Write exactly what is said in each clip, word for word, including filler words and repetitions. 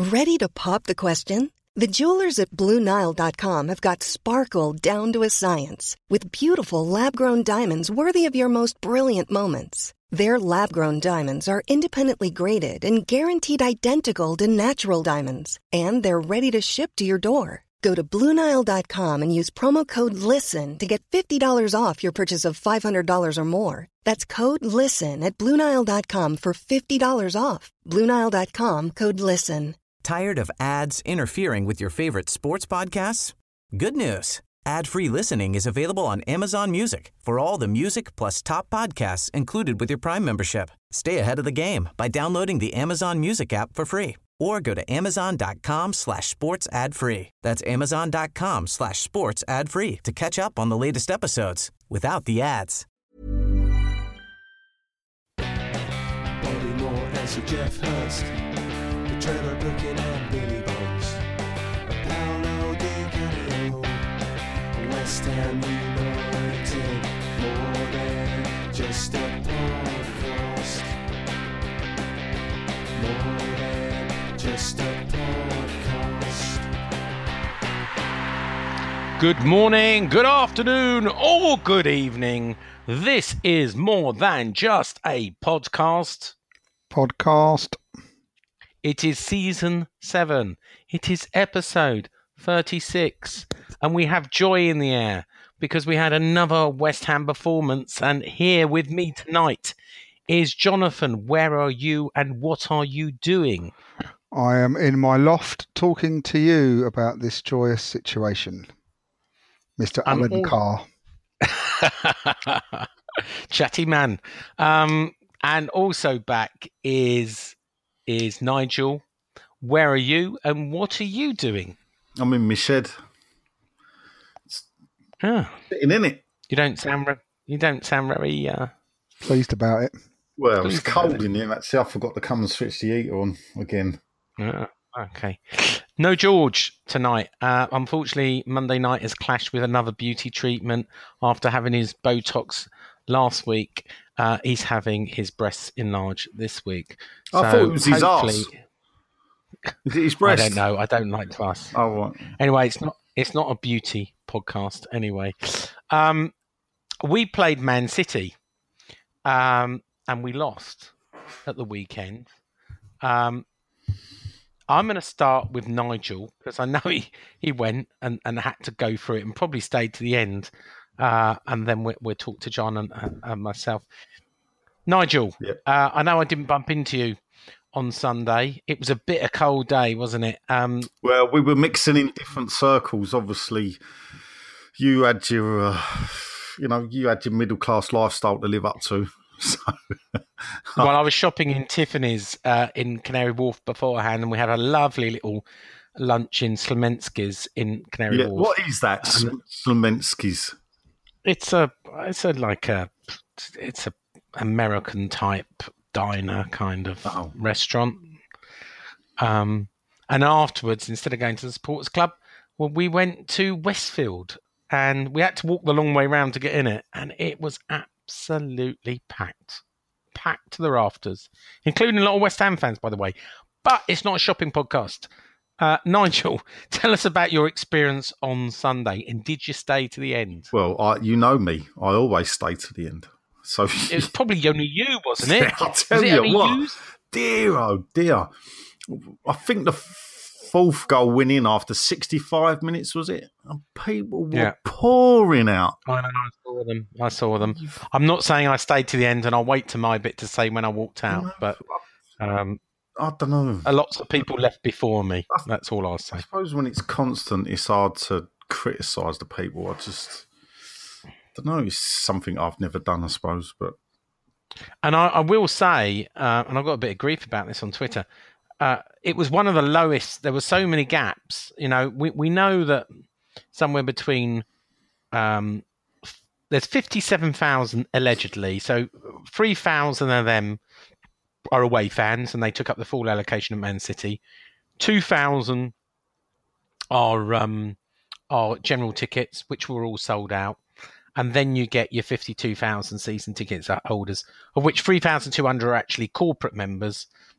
Ready to pop the question? The jewelers at Blue Nile dot com have got sparkle down to a science with beautiful lab-grown diamonds worthy of your most brilliant moments. Their lab-grown diamonds are independently graded and guaranteed identical to natural diamonds, and they're ready to ship to your door. Go to Blue Nile dot com and use promo code LISTEN to get fifty dollars off your purchase of five hundred dollars or more. That's code LISTEN at Blue Nile dot com for fifty dollars off. Blue Nile dot com, code LISTEN. Tired of ads interfering with your favorite sports podcasts? Good news. Ad-free listening is available on Amazon Music for all the music plus top podcasts included with your Prime membership. Stay ahead of the game by downloading the Amazon Music app for free or go to amazon.com slash sports ad free. That's amazon.com slash sports ad free to catch up on the latest episodes without the ads. Bobby Moore and Sir Geoff Hurst, the Trevor Brooking and Billy Bonds, Paolo Di Canio, West Ham United, more than just a podcast, more than just a podcast. Good morning, good afternoon, or good evening. This is More Than Just a Podcast. Podcast. It is season seven. It is episode thirty-six. And we have joy in the air because we had another West Ham performance. And here with me tonight is Jonathan. Where are you and what are you doing? I am in my loft talking to you about this joyous situation. Mister I'm Alan all- Carr. Chatty man. Um, and also back is is Nigel. Where are you and what are you doing? I'm in my shed. Ah, Sitting in it. you don't sound re- you don't sound very uh, Pleased about it. Well, it's Please don't cold do it. in here. Actually, I forgot to come and switch the heater on again. uh, okay. No George tonight. Uh, unfortunately, Monday night has clashed with another beauty treatment after having his Botox last week. Uh, he's having his breasts enlarged this week. I So thought it was his hopefully- arse. Is it his I breast? don't know. I don't like to ask. Oh, right. Anyway, it's not it's not a beauty podcast anyway. Um, we played Man City um, and we lost at the weekend. Um, I'm going to start with Nigel because I know he, he went and, and had to go through it and probably stayed to the end. Uh, and then we, we'll talk to John and, and, and myself. Nigel, Yep. uh, I know I didn't bump into you on Sunday. It was a bitter cold day, wasn't it? Um, Well, we were mixing in different circles. Obviously, you had your, uh, you know, you had your middle class lifestyle to live up to. So, Well, I was shopping in Tiffany's uh, in Canary Wharf beforehand, and we had a lovely little lunch in Slemensky's in Canary yeah, Wharf. what is that? Slomensky's. It's a, it's a like a, it's a American type diner kind of Oh. restaurant. Um, and afterwards, instead of going to the sports club, well, we went to Westfield, and we had to walk the long way round to get in it, and it was absolutely packed. Packed to the rafters, including a lot of West Ham fans, by the way. But it's not a shopping podcast. Uh, Nigel, tell us about your experience on Sunday, and did you stay to the end? Well, I, you know me. I always stay to the end. So It was probably only you, wasn't it? I'll tell Was it you only what, you? dear, oh dear. I think the fourth goal went in after sixty-five minutes, was it? And people were Yeah. pouring out. I know, I saw them. I saw them. I'm not saying I stayed to the end, and I'll wait to my bit to say when I walked out, but um, I don't know. a lots of people left before me. That's all I'll say. I suppose when it's constant, it's hard to criticise the people. I just don't know. It's something I've never done, I suppose. But And I, I will say, uh, and I got a bit of grief about this on Twitter, uh, it was one of the lowest. There were so many gaps. You know, we, we know that somewhere between, um, there's fifty-seven thousand allegedly. So three thousand of them are away fans and they took up the full allocation of Man City. two thousand are, um, are general tickets, which were all sold out. And then you get your fifty-two thousand season tickets holders, of which three thousand two hundred are actually corporate members,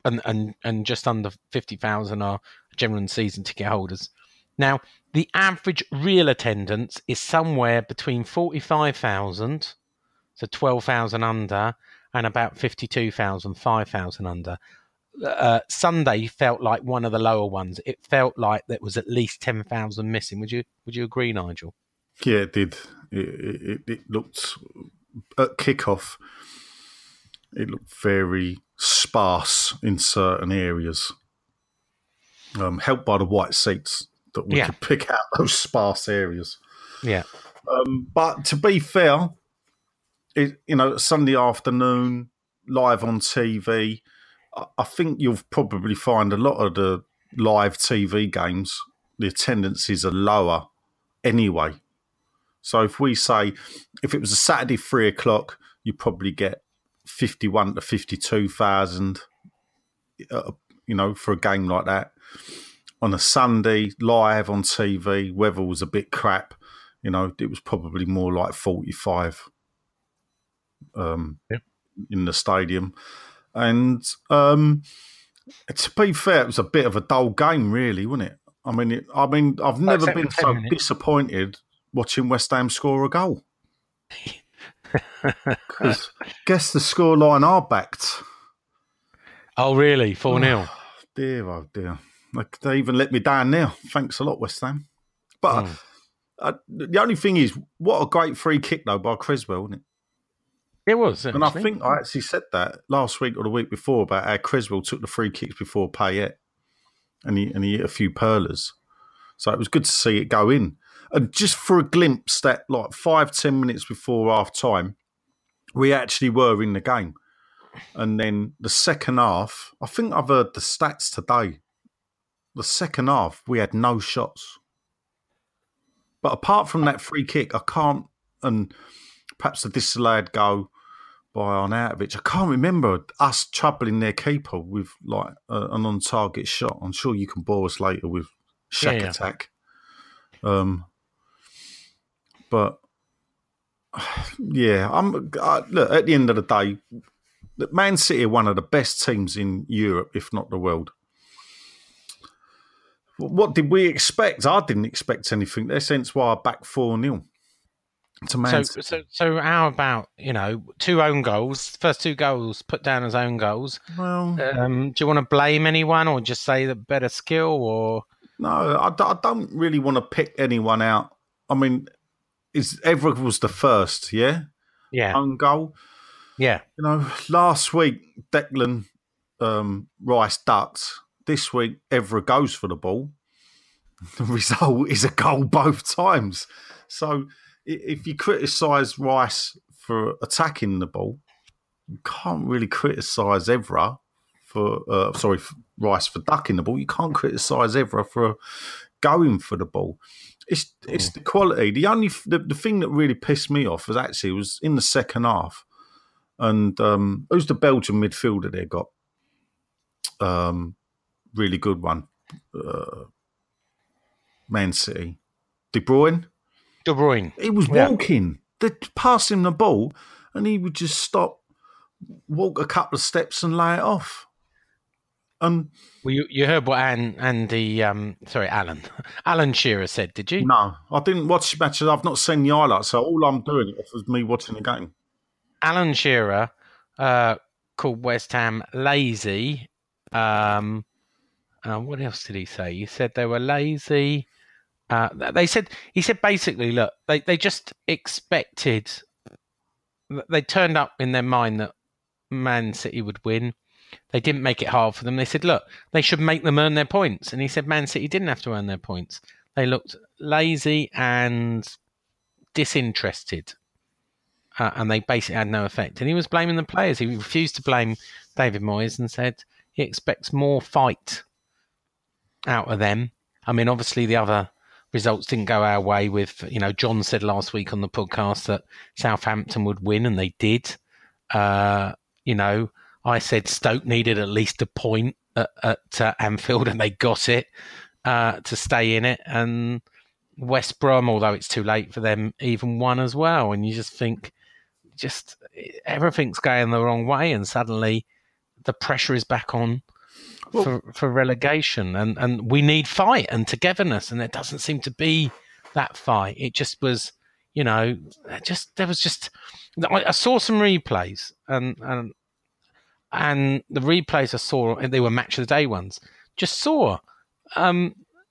and, and, and just under fifty thousand are general and season ticket holders. Now, the average real attendance is somewhere between forty-five thousand, so twelve thousand under, and about fifty-two thousand, five thousand under. Uh, Sunday felt like one of the lower ones. It felt like there was at least ten thousand missing. Would you Would you agree, Nigel? Yeah, it did. It, it, it looked, at kickoff, it looked very sparse in certain areas, um, helped by the white seats that we Yeah. could pick out those sparse areas. Yeah. Um, but to be fair, it, you know, Sunday afternoon, live on T V, I, I think you'll probably find a lot of the live T V games, the attendances are lower anyway. So if we say, if it was a Saturday three o'clock, you probably get fifty-one to fifty-two thousand, uh, you know, for a game like that. On a Sunday, live on T V, weather was a bit crap. You know, it was probably more like forty-five um, Yeah. in the stadium. And um, to be fair, it was a bit of a dull game, really, wasn't it? I mean, it, I mean, I've never except been for ten so minutes. disappointed watching West Ham score a goal. Because guess the scoreline are backed. Oh, really? four nil? Dear, oh dear. Like, they even let me down now. Thanks a lot, West Ham. But Mm. uh, the only thing is, what a great free kick, though, by Creswell, wasn't it? It was, And I actually. think I actually said that last week or the week before about how Creswell took the free kicks before Payet. And he, and he hit a few perlers. So it was good to see it go in. And just for a glimpse that, like, five, ten minutes before half time, we actually were in the game. And then the second half, I think I've heard the stats today. The second half, we had no shots. But apart from that free kick, I can't, and perhaps the disallowed goal by Arnautovic, I can't remember us troubling their keeper with like a, an on-target shot. I'm sure you can bore us later with Shack Yeah, yeah. Attack. Um, but yeah, I'm I, look. At the end of the day, Man City are one of the best teams in Europe, if not the world. What did we expect? I didn't expect anything. That's hence why I backed four nil to Man So, City. so, so how about, you know, two own goals, first two goals put down as own goals? Well, Um, do you want to blame anyone or just say that better skill or... no, I, d- I don't really want to pick anyone out. I mean, is Evra was the first, yeah? Yeah, Own goal. yeah. You know, last week, Declan um, Rice ducked. This week, Evra goes for the ball. The result is a goal both times. So i- if you criticise Rice for attacking the ball, you can't really criticise Evra for, uh, sorry, Rice for ducking the ball. You can't criticise Evra for going for the ball. It's it's the quality. The only the, the thing that really pissed me off was actually was in the second half. And um, who's the Belgian midfielder they got? Um, really good one. Uh, Man City. De Bruyne. De Bruyne. He was Yeah. walking. They'd pass him the ball and he would just stop, walk a couple of steps and lay it off. And Well, you, you heard what Ann, Andy, um, sorry, Alan, Alan Shearer said, did you? no, I didn't watch matches. I've not seen the highlights. So all I'm doing is me watching the game. Alan Shearer uh, called West Ham lazy. Um, uh, what else did he say? He said they were lazy. Uh, they said he said basically, look, they, they just expected. They turned up in their mind that Man City would win. They didn't make it hard for them. They said, look, they should make them earn their points. And he said Man City didn't have to earn their points. They looked lazy and disinterested. Uh, and they basically had no effect. And he was blaming the players. He refused to blame David Moyes and said he expects more fight out of them. I mean, obviously the other results didn't go our way with, you know, John said last week on the podcast that Southampton would win, and they did. Uh, you know, I said Stoke needed at least a point at, at uh, Anfield, and they got it uh, to stay in it. And West Brom, although it's too late for them, even won as well. And you just think, just everything's going the wrong way, and suddenly the pressure is back on well, for for relegation, and and we need fight and togetherness, and there doesn't seem to be that fight. It just was, you know, just there was just. I, I saw some replays, and and and the replays I saw, and they were match of the day ones. Just saw um,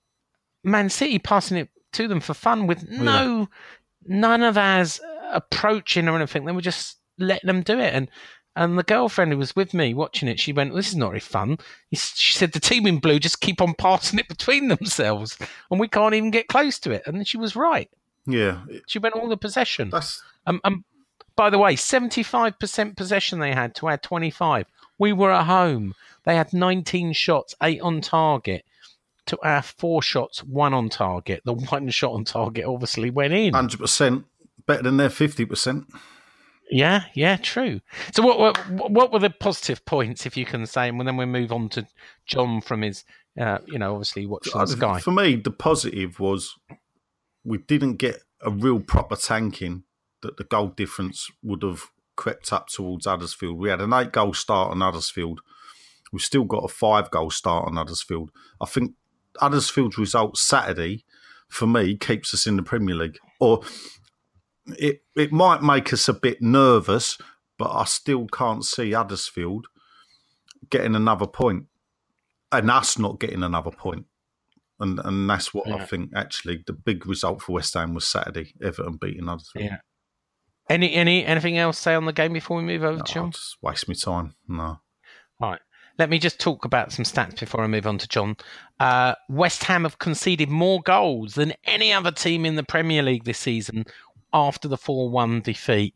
Man City passing it to them for fun with no, yeah. none of ours approaching or anything. They were just letting them do it. And and the girlfriend who was with me watching it, she went, "This is not very fun." She said, "The team in blue just keep on passing it between themselves, and we can't even get close to it." And she was right. Yeah, she went all the possession. That's um, um by the way, seventy-five percent possession they had to our twenty-five. We were at home. They had nineteen shots, eight on target. To our four shots, one on target. The one shot on target obviously went in. one hundred percent better than their fifty percent. Yeah, yeah, true. So what, what what were the positive points, if you can say, and then we'll move on to John from his, uh, you know, obviously watching the Sky. For me, the positive was we didn't get a real proper tanking that the goal difference would have crept up towards Huddersfield. We had an eight-goal start on Huddersfield. We've still got a five-goal start on Huddersfield. I think Huddersfield's result Saturday, for me, keeps us in the Premier League. Or it it might make us a bit nervous, but I still can't see Huddersfield getting another point and us not getting another point. And and that's what yeah. I think, actually, the big result for West Ham was Saturday, Everton beating Huddersfield. Yeah. Any any anything else to say on the game before we move over no, to John? I'll just waste my time. No. All right. Let me just talk about some stats before I move on to John. Uh, West Ham have conceded more goals than any other team in the Premier League this season after the four one defeat.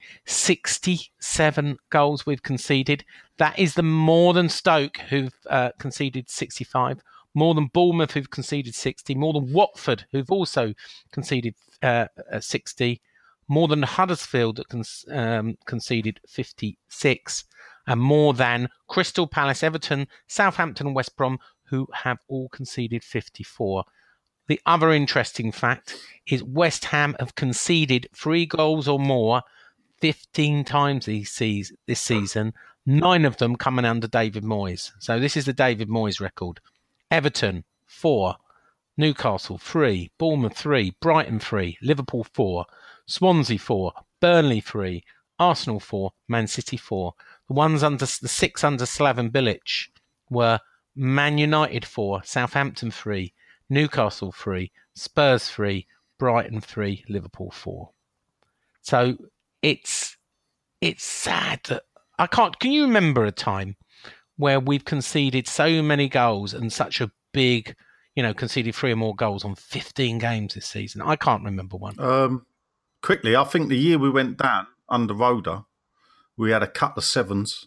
sixty-seven goals we've conceded. That is the more than Stoke, who've uh, conceded sixty-five, more than Bournemouth, who've conceded sixty, more than Watford, who've also conceded uh, sixty, more than Huddersfield, that con- um, conceded fifty-six, and more than Crystal Palace, Everton, Southampton and West Brom, who have all conceded fifty-four. The other interesting fact is West Ham have conceded three goals or more fifteen times this season, nine of them coming under David Moyes. So this is the David Moyes record. Everton, four. Newcastle, three. Bournemouth, three. Brighton, three. Liverpool, four. Swansea, four. Burnley, three. Arsenal, four. Man City, four. The ones under the six under Slaven Bilic were Man United, four. Southampton, three. Newcastle, three. Spurs, three. Brighton, three. Liverpool, four. So it's it's sad that I can't. Can you remember a time where we've conceded so many goals and such a big, you know, conceded three or more goals on fifteen games this season? I can't remember one. Um, quickly, I think the year we went down under Roda, we had a couple of sevens.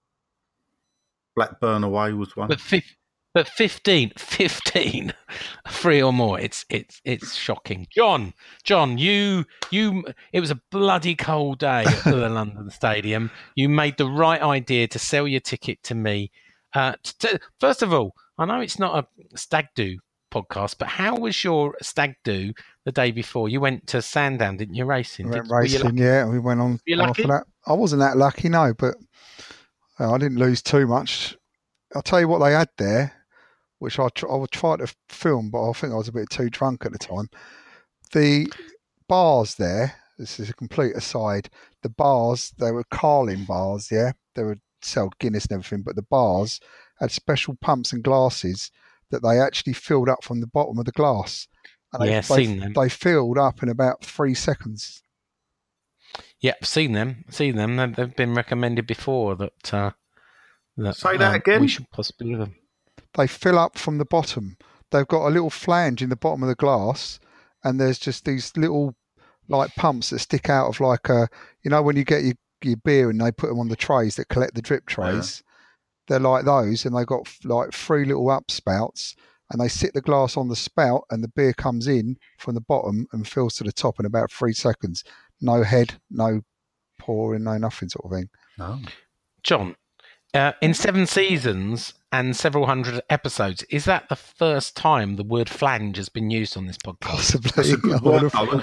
Blackburn away was one. But, fi- but fifteen, fifteen, three or more. It's it's it's shocking. John, John, you you. It was a bloody cold day at the London Stadium. You made the right idea to sell your ticket to me. Uh, to, first of all, I know it's not a stag do podcast, but how was your stag do the day before? You went to Sandown, didn't you? Racing, we went Did, racing, yeah. We went on. Were you lucky? That. I wasn't that lucky, no, but uh, I didn't lose too much. I'll tell you what they had there, which I tr- I would try to film, but I think I was a bit too drunk at the time. The bars there. This is a complete aside. The bars, they were Carling bars, yeah. They were sold Guinness and everything, but the bars had special pumps and glasses that they actually filled up from the bottom of the glass. And yeah, they, seen they, them. They filled up in about three seconds. Yeah, seen them. Seen them. They've, they've been recommended before that. Uh, that Say that um, again. We should possibly do them. They fill up from the bottom. They've got a little flange in the bottom of the glass, and there's just these little like pumps that stick out of like a, you know, when you get your, your beer and they put them on the trays that collect the drip trays. Yeah. They're like those, and they've got like three little upspouts, and they sit the glass on the spout, and the beer comes in from the bottom and fills to the top in about three seconds. No head, no pouring, no nothing sort of thing. No. John, uh, in seven seasons and several hundred episodes, is that the first time the word flange has been used on this podcast? Possibly. That's a good word, though,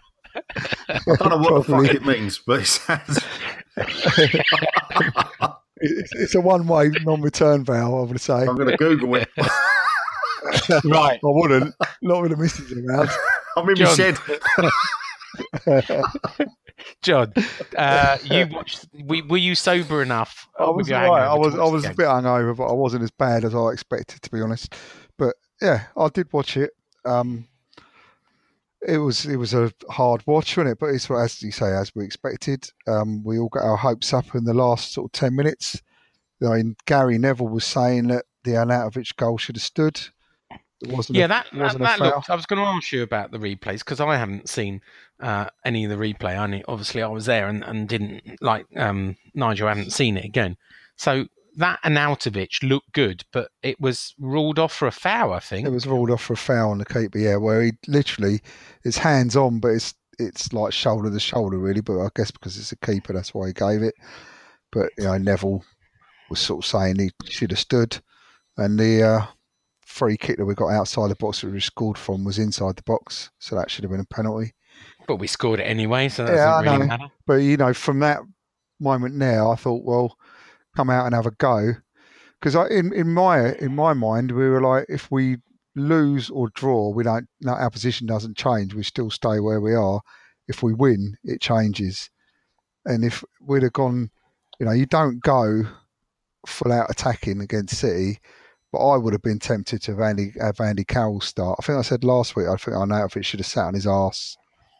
I don't know what Probably. the fuck it means, but it sounds... It's, it's a one-way non-return valve, I would say. I'm going to Google it. Right. I wouldn't. Not with the missus around. I'm in my John. shed. John, uh, you watched. Were, were you sober enough? I with was your all right. hangover I to was I watch was the a game? bit hungover, but I wasn't as bad as I expected, to be honest. But yeah, I did watch it. Um, it was it was a hard watch, wasn't it? But it's as you say, as we expected. Um, we all got our hopes up in the last sort of ten minutes. I mean, Gary Neville was saying that the Arnautovic goal should have stood. It wasn't. Yeah, a, that that, wasn't a that foul. looked. I was going to ask you about the replays because I haven't seen uh, any of the replay. Only obviously I was there and, and didn't like um, Nigel hadn't seen it again. So that Arnautovic looked good, but it was ruled off for a foul. I think It was ruled off for a foul on the keeper. Yeah, where he literally it's hands on, but it's it's like shoulder to shoulder really. But I guess because it's a keeper, that's why he gave it. But you know, Neville was sort of saying he should have stood, and the uh, free kick that we got outside the box that we scored from was inside the box, so that should have been a penalty. but we scored it anyway, so that Yeah, I doesn't really know. matter. But you know, from that moment now, I thought, well, come out and have a go, because in in my in my mind, we were like, if we lose or draw, we don't. No, our position doesn't change. We still stay where we are. If we win, it changes. And if we'd have gone, you know, you don't go full out attacking against City, but I would have been tempted to have Andy, have Andy Carroll start. I think I said last week, I think I know if it should have sat on his arse.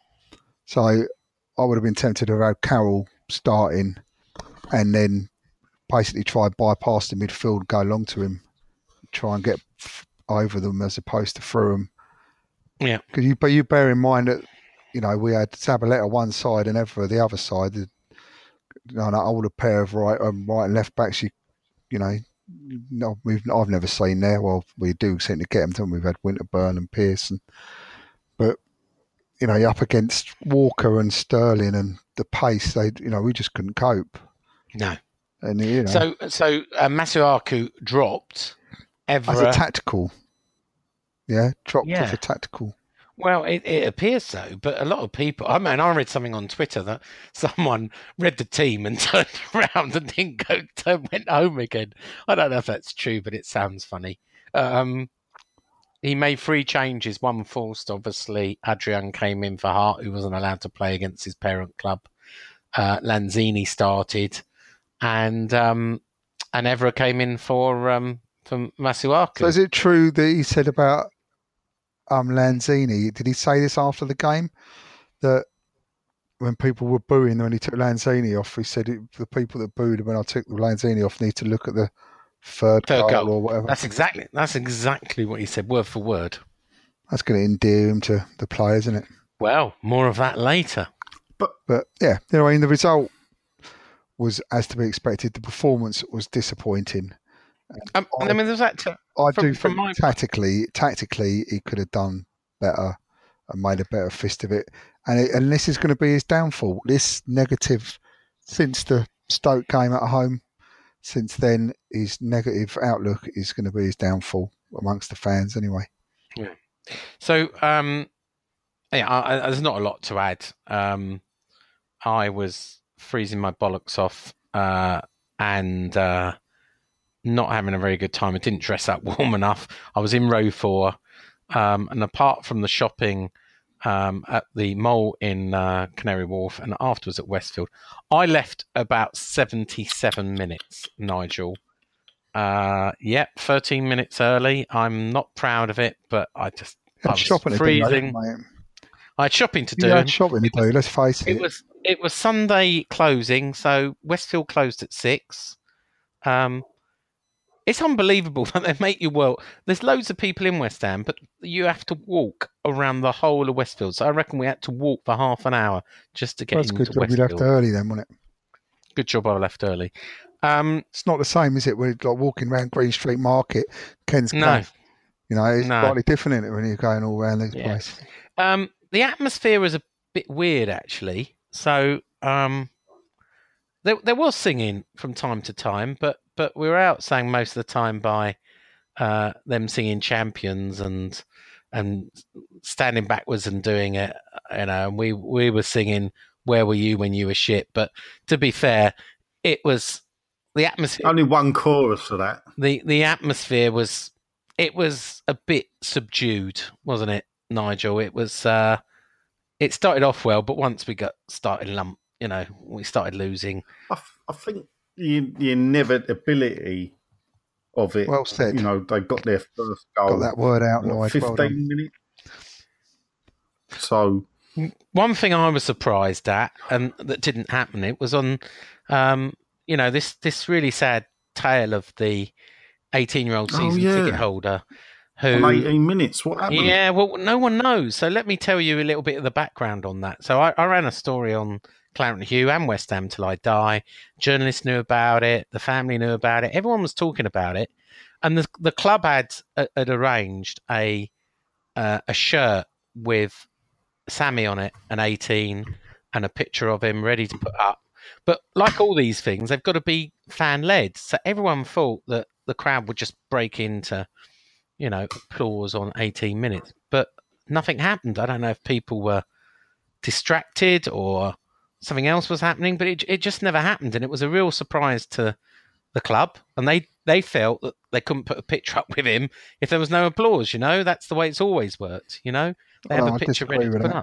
So I would have been tempted to have Carroll starting and then basically try and bypass the midfield, go long to him, try and get f- over them as opposed to through them. Yeah. Cause you, but you bear in mind that, you know, we had Zabaleta one side and Evra the other side. The, you know, an older pair of right, um, right and left backs, you, you know, no, we've I've never seen there. Well, we do seem to get them, don't we? We've had Winterburn and Pearson, but you know, you're up against Walker and Sterling and the pace. They, you know, we just couldn't cope. No. And you know, So so uh, Masuaku dropped. as a Evra. tactical, yeah, dropped Yeah. as a tactical. Well, it, it appears so, but a lot of people. I mean, I read something on Twitter that someone read the team and turned around and didn't go, turned, went home again. I don't know if that's true, but it sounds funny. Um, he made three changes, one forced, obviously. Adrian came in for Hart, who wasn't allowed to play against his parent club. Uh, Lanzini started, and um, and Evra came in for um, for Masuaku. So is it true that he said about um, Lanzini? Did he say this after the game that when people were booing when he took Lanzini off, he said it, the people that booed when I took Lanzini off need to look at the third, Third goal, goal. or whatever. That's exactly that's exactly what he said, word for word. That's going to endear him to the players, isn't it? Well, more of that later. But yeah, you know, I mean, the result was as to be expected. The performance was disappointing. Um, I- I mean, there's that. T- I From- do from think my- tactically, tactically, he could have done better and made a better fist of it. And it, and this is going to be his downfall. This negative, since the Stoke game at home, since then, his negative outlook is going to be his downfall amongst the fans anyway. so, um, yeah, I, I, there's not a lot to add. Um, I was freezing my bollocks off uh, and uh, not having a very good time. I didn't dress up warm enough. I was in row four, um, and apart from the shopping um, at the mall in uh, Canary Wharf and afterwards at Westfield, I left about seventy-seven minutes, Nigel. Uh, yep, thirteen minutes early. I'm not proud of it, but I just I Had was shopping to do, freezing. though, mate. I had shopping to do. You had shopping to do, let's face it. It was it was Sunday closing, so Westfield closed at six. Um, it's unbelievable that they make you well. There's loads of people in West Ham, but you have to walk around the whole of Westfield. So I reckon we had to walk for half an hour just to get That's into good job you Westfield. left early then, wasn't it? Good job I left early. Um, It's not the same, is it? We're like walking around Green Street Market, Ken's no, Cove. You know, it's No. slightly different, isn't it, when you're going all around this Yeah. place. um, the atmosphere was a bit weird actually. So um, there there was singing from time to time, but but we were out sang most of the time by uh, them singing Champions and and standing backwards and doing it. You know, and we we were singing Where Were You When You Were Shit. But to be fair, it was the atmosphere. Only one chorus for that. The the atmosphere was it was a bit subdued, wasn't it, Nigel? It was. Uh, it started off well, but once we got started lump, you know, we started losing. I, I think the, the inevitability of it. Well said. You know, they got their first goal. Got that word out, what, Nigel. fifteen Well done. minutes. So one thing I was surprised at, and that didn't happen, it was on, um, you know, this this really sad tale of the eighteen-year-old season oh, yeah. ticket holder who. On eighteen minutes, what happened? Yeah, well, no one knows. So let me tell you a little bit of the background on that. So I, I ran a story on Clarendon Hugh and West Ham Till I Die. Journalists knew about it. The family knew about it. Everyone was talking about it. And the the club had had arranged a uh, a shirt with Sammy on it, an eighteen, and a picture of him ready to put up. But like all these things, they've got to be fan-led. So everyone thought that the crowd would just break into, you know, applause on eighteen minutes. But nothing happened. I don't know if people were distracted or something else was happening, but it it just never happened. And it was a real surprise to the club. And they, they felt that they couldn't put a picture up with him if there was no applause, you know? That's the way it's always worked, you know? They have Oh, a I picture disagree ready to with put that. up.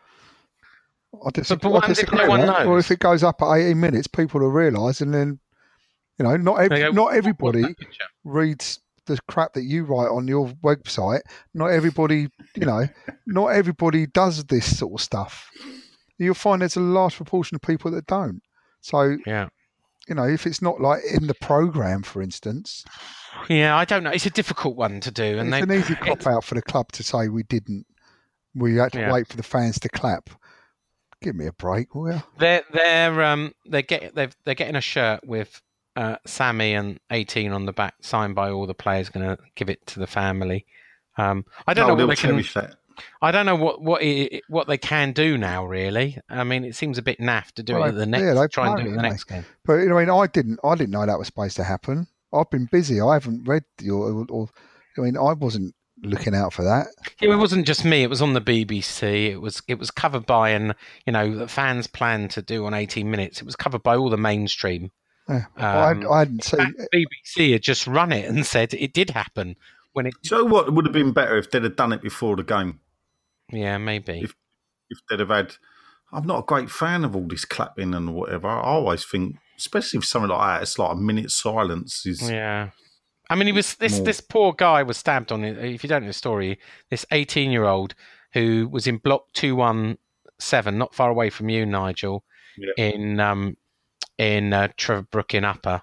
I disagree, but what I happens if disagree no with one that. knows? Or if it goes up at eighteen minutes, people will realise, and then, you know, not They ev- go, not "What's everybody that picture?" reads the crap that you write on your website. Not everybody, you know, not everybody does this sort of stuff. You'll find there's a large proportion of people that don't. So, Yeah. you know, if it's not like in the programme, for instance, Yeah, I don't know. It's a difficult one to do. And it's they, an easy cop out for the club to say we didn't. We had to Yeah. wait for the fans to clap. Give me a break, will you? They're they're um they get they've they're getting a shirt with uh, Sammy and eighteen on the back, signed by all the players. Going to give it to the family. Um, I don't Oh, know what they'll they can. cherish that. I don't know what what it, what they can do now. Really, I mean, it seems a bit naff to do Well, it at the next. yeah, they try and do it promote at the it, next game. But you know, I mean, I didn't, I didn't know that was supposed to happen. I've been busy. I haven't read your, or, or I mean, I wasn't looking out for that. Yeah, it wasn't just me. It was on the B B C. It was it was covered by, and you know, the fans planned to do on eighteen minutes. It was covered by all the mainstream. Yeah. Um, I, I hadn't seen. The B B C had just run it and said it did happen when it. Do you know what would have been better if they'd have done it before the game? Yeah, maybe. If if they'd have had, I'm not a great fan of all this clapping and whatever. I always think, especially with something like that, it's like a minute silence is. Yeah. I mean, he was this More. this poor guy was stabbed on it. If you don't know the story, this eighteen year old who was in block two one seven, not far away from you, Nigel, Yeah. in um in uh, Trevor Brook in Upper,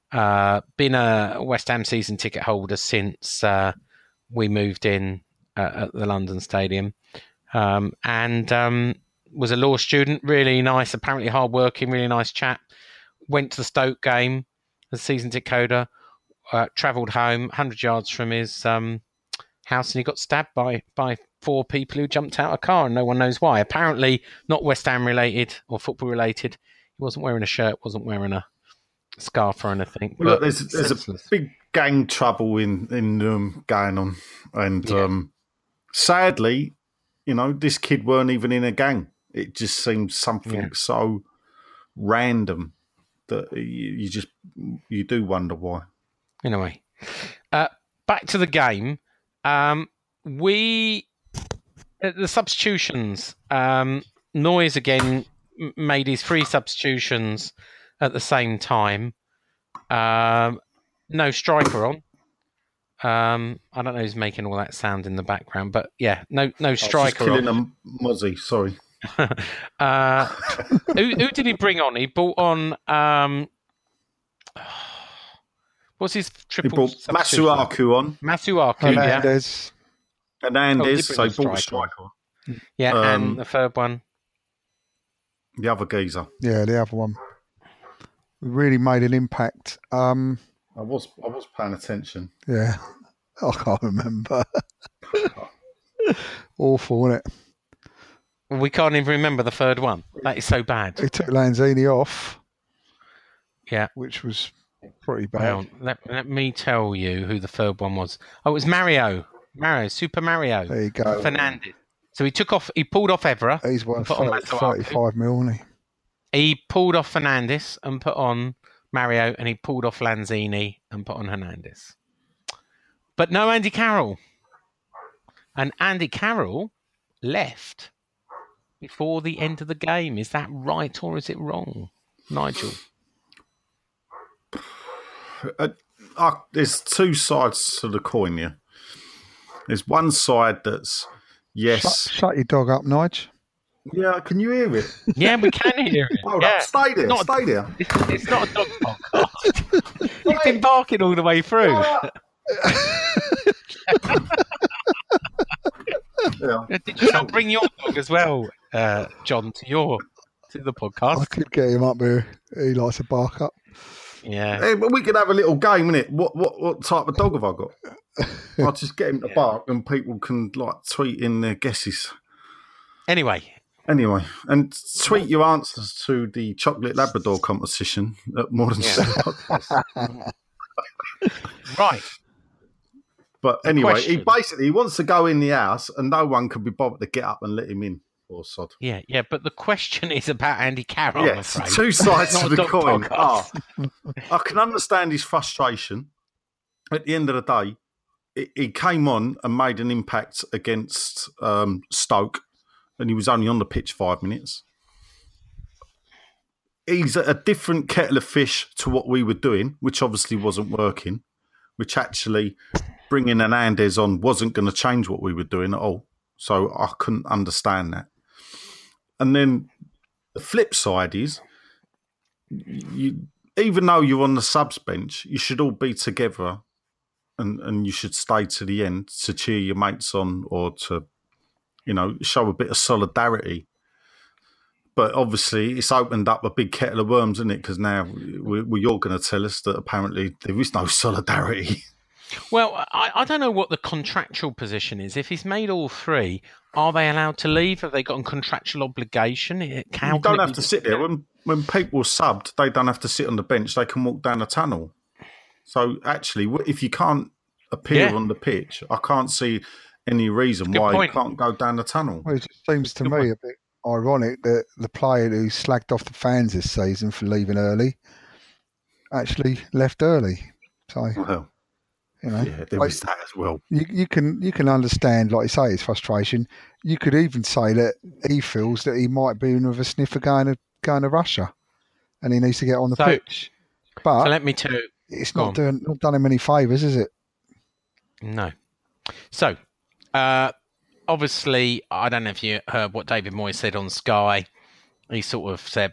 uh, been a West Ham season ticket holder since uh, we moved in uh, at the London Stadium, um, and um, was a law student. Really nice, apparently hard working, really nice chap. Went to the Stoke game as season ticket holder. Uh, travelled home one hundred yards from his um, house, and he got stabbed by by four people who jumped out of a car, and no one knows why. Apparently not West Ham related or football related. He wasn't wearing a shirt, wasn't wearing a scarf or anything. Well, look, but there's there's a senseless. big gang trouble in in um, going on, and Yeah. um, sadly, you know, this kid weren't even in a gang. It just seems something Yeah. so random that you, you just you do wonder why. Anyway, uh, back to the game. Um, we uh, the substitutions. Um, Noyes again m- made his three substitutions at the same time. Um, no striker on. Um, I don't know who's making all that sound in the background, but yeah, no no I was just striker killing on. a mozzie. Sorry. uh, who, who did he bring on? He brought on. Um, what's his He triple? brought substitution? Masuaku on, Masuaku, yeah. Hernandez. Hernandez, Oh, so he he brought brought a a striker striker. Yeah, Um, and the third one. The other geezer. Yeah, the other one really made an impact. Um, I was I was paying attention. yeah, I can't remember. Awful, wasn't it? We can't even remember the third one. That is so bad. He took Lanzini off, Yeah. which was pretty bad. Well, let, let me tell you who the third one was. Oh, it was Mario. Mario, Super Mario. There you go. Fernandez. So he took off, he pulled off Evra. He's and worth put on thirty, Masuaku. thirty-five mil, isn't he? He pulled off Fernandez and put on Mario, and he pulled off Lanzini and put on Hernandez. But no Andy Carroll. And Andy Carroll left before the end of the game. Is that right or is it wrong, Nigel? Uh, uh, there's two sides to the coin here. There's one side that's yes. Shut, shut your dog up, Nige. Yeah, can you hear it? Yeah, we can hear it. Hold yeah. up, stay there, Not stay there. It's, it's not a dog podcast. You've been barking all the way through. Yeah. Did you not bring your dog as well, uh, John, to your to the podcast? I could get him up here. He likes to bark up. Yeah. Hey, but we could have a little game, innit? What what what type of dog have I got? I'll just get him to Yeah. bark and people can like tweet in their guesses. Anyway, Anyway, and tweet your answers to the chocolate Labrador competition at More Than Yeah. Sport Podcast. right. But anyway, he question. basically he wants to go in the house and no one can be bothered to get up and let him in. Or sod. Yeah, yeah, but the question is about Andy Carroll. Yeah, I'm it's afraid. two sides Not to a the dog coin. podcast. Ah, I can understand his frustration. At the end of the day, he- he came on and made an impact against um, Stoke, and he was only on the pitch five minutes. He's a different kettle of fish to what we were doing, which obviously wasn't working, which actually bringing Hernandez on wasn't going to change what we were doing at all. So I couldn't understand that. And then the flip side is, you, even though you're on the subs bench, you should all be together and, and you should stay to the end to cheer your mates on or to, you know, show a bit of solidarity. But obviously, it's opened up a big kettle of worms, isn't it? Because now we, we, you're going to tell us that apparently there is no solidarity. Well, I, I don't know what the contractual position is. If he's made all three, are they allowed to leave? Have they got a contractual obligation? It, how You can don't it have be- to sit there. When, when people are subbed, they don't have to sit on the bench. They can walk down the tunnel. So actually, if you can't appear Yeah. on the pitch, I can't see any reason Good why point. you can't go down the tunnel. Well, it just seems to Good me point. a bit ironic that the player who slagged off the fans this season for leaving early actually left early. So, Well, you know, yeah, there like, is that as well. you, you can you can understand, like you say, his frustration. You could even say that he feels that he might be in with a sniffer going to going to Russia, and he needs to get on the So- pitch. But So let me tell you. it's go not on. doing not done him any favours, is it? No. So, uh, obviously, I don't know if you heard what David Moyes said on Sky. He sort of said,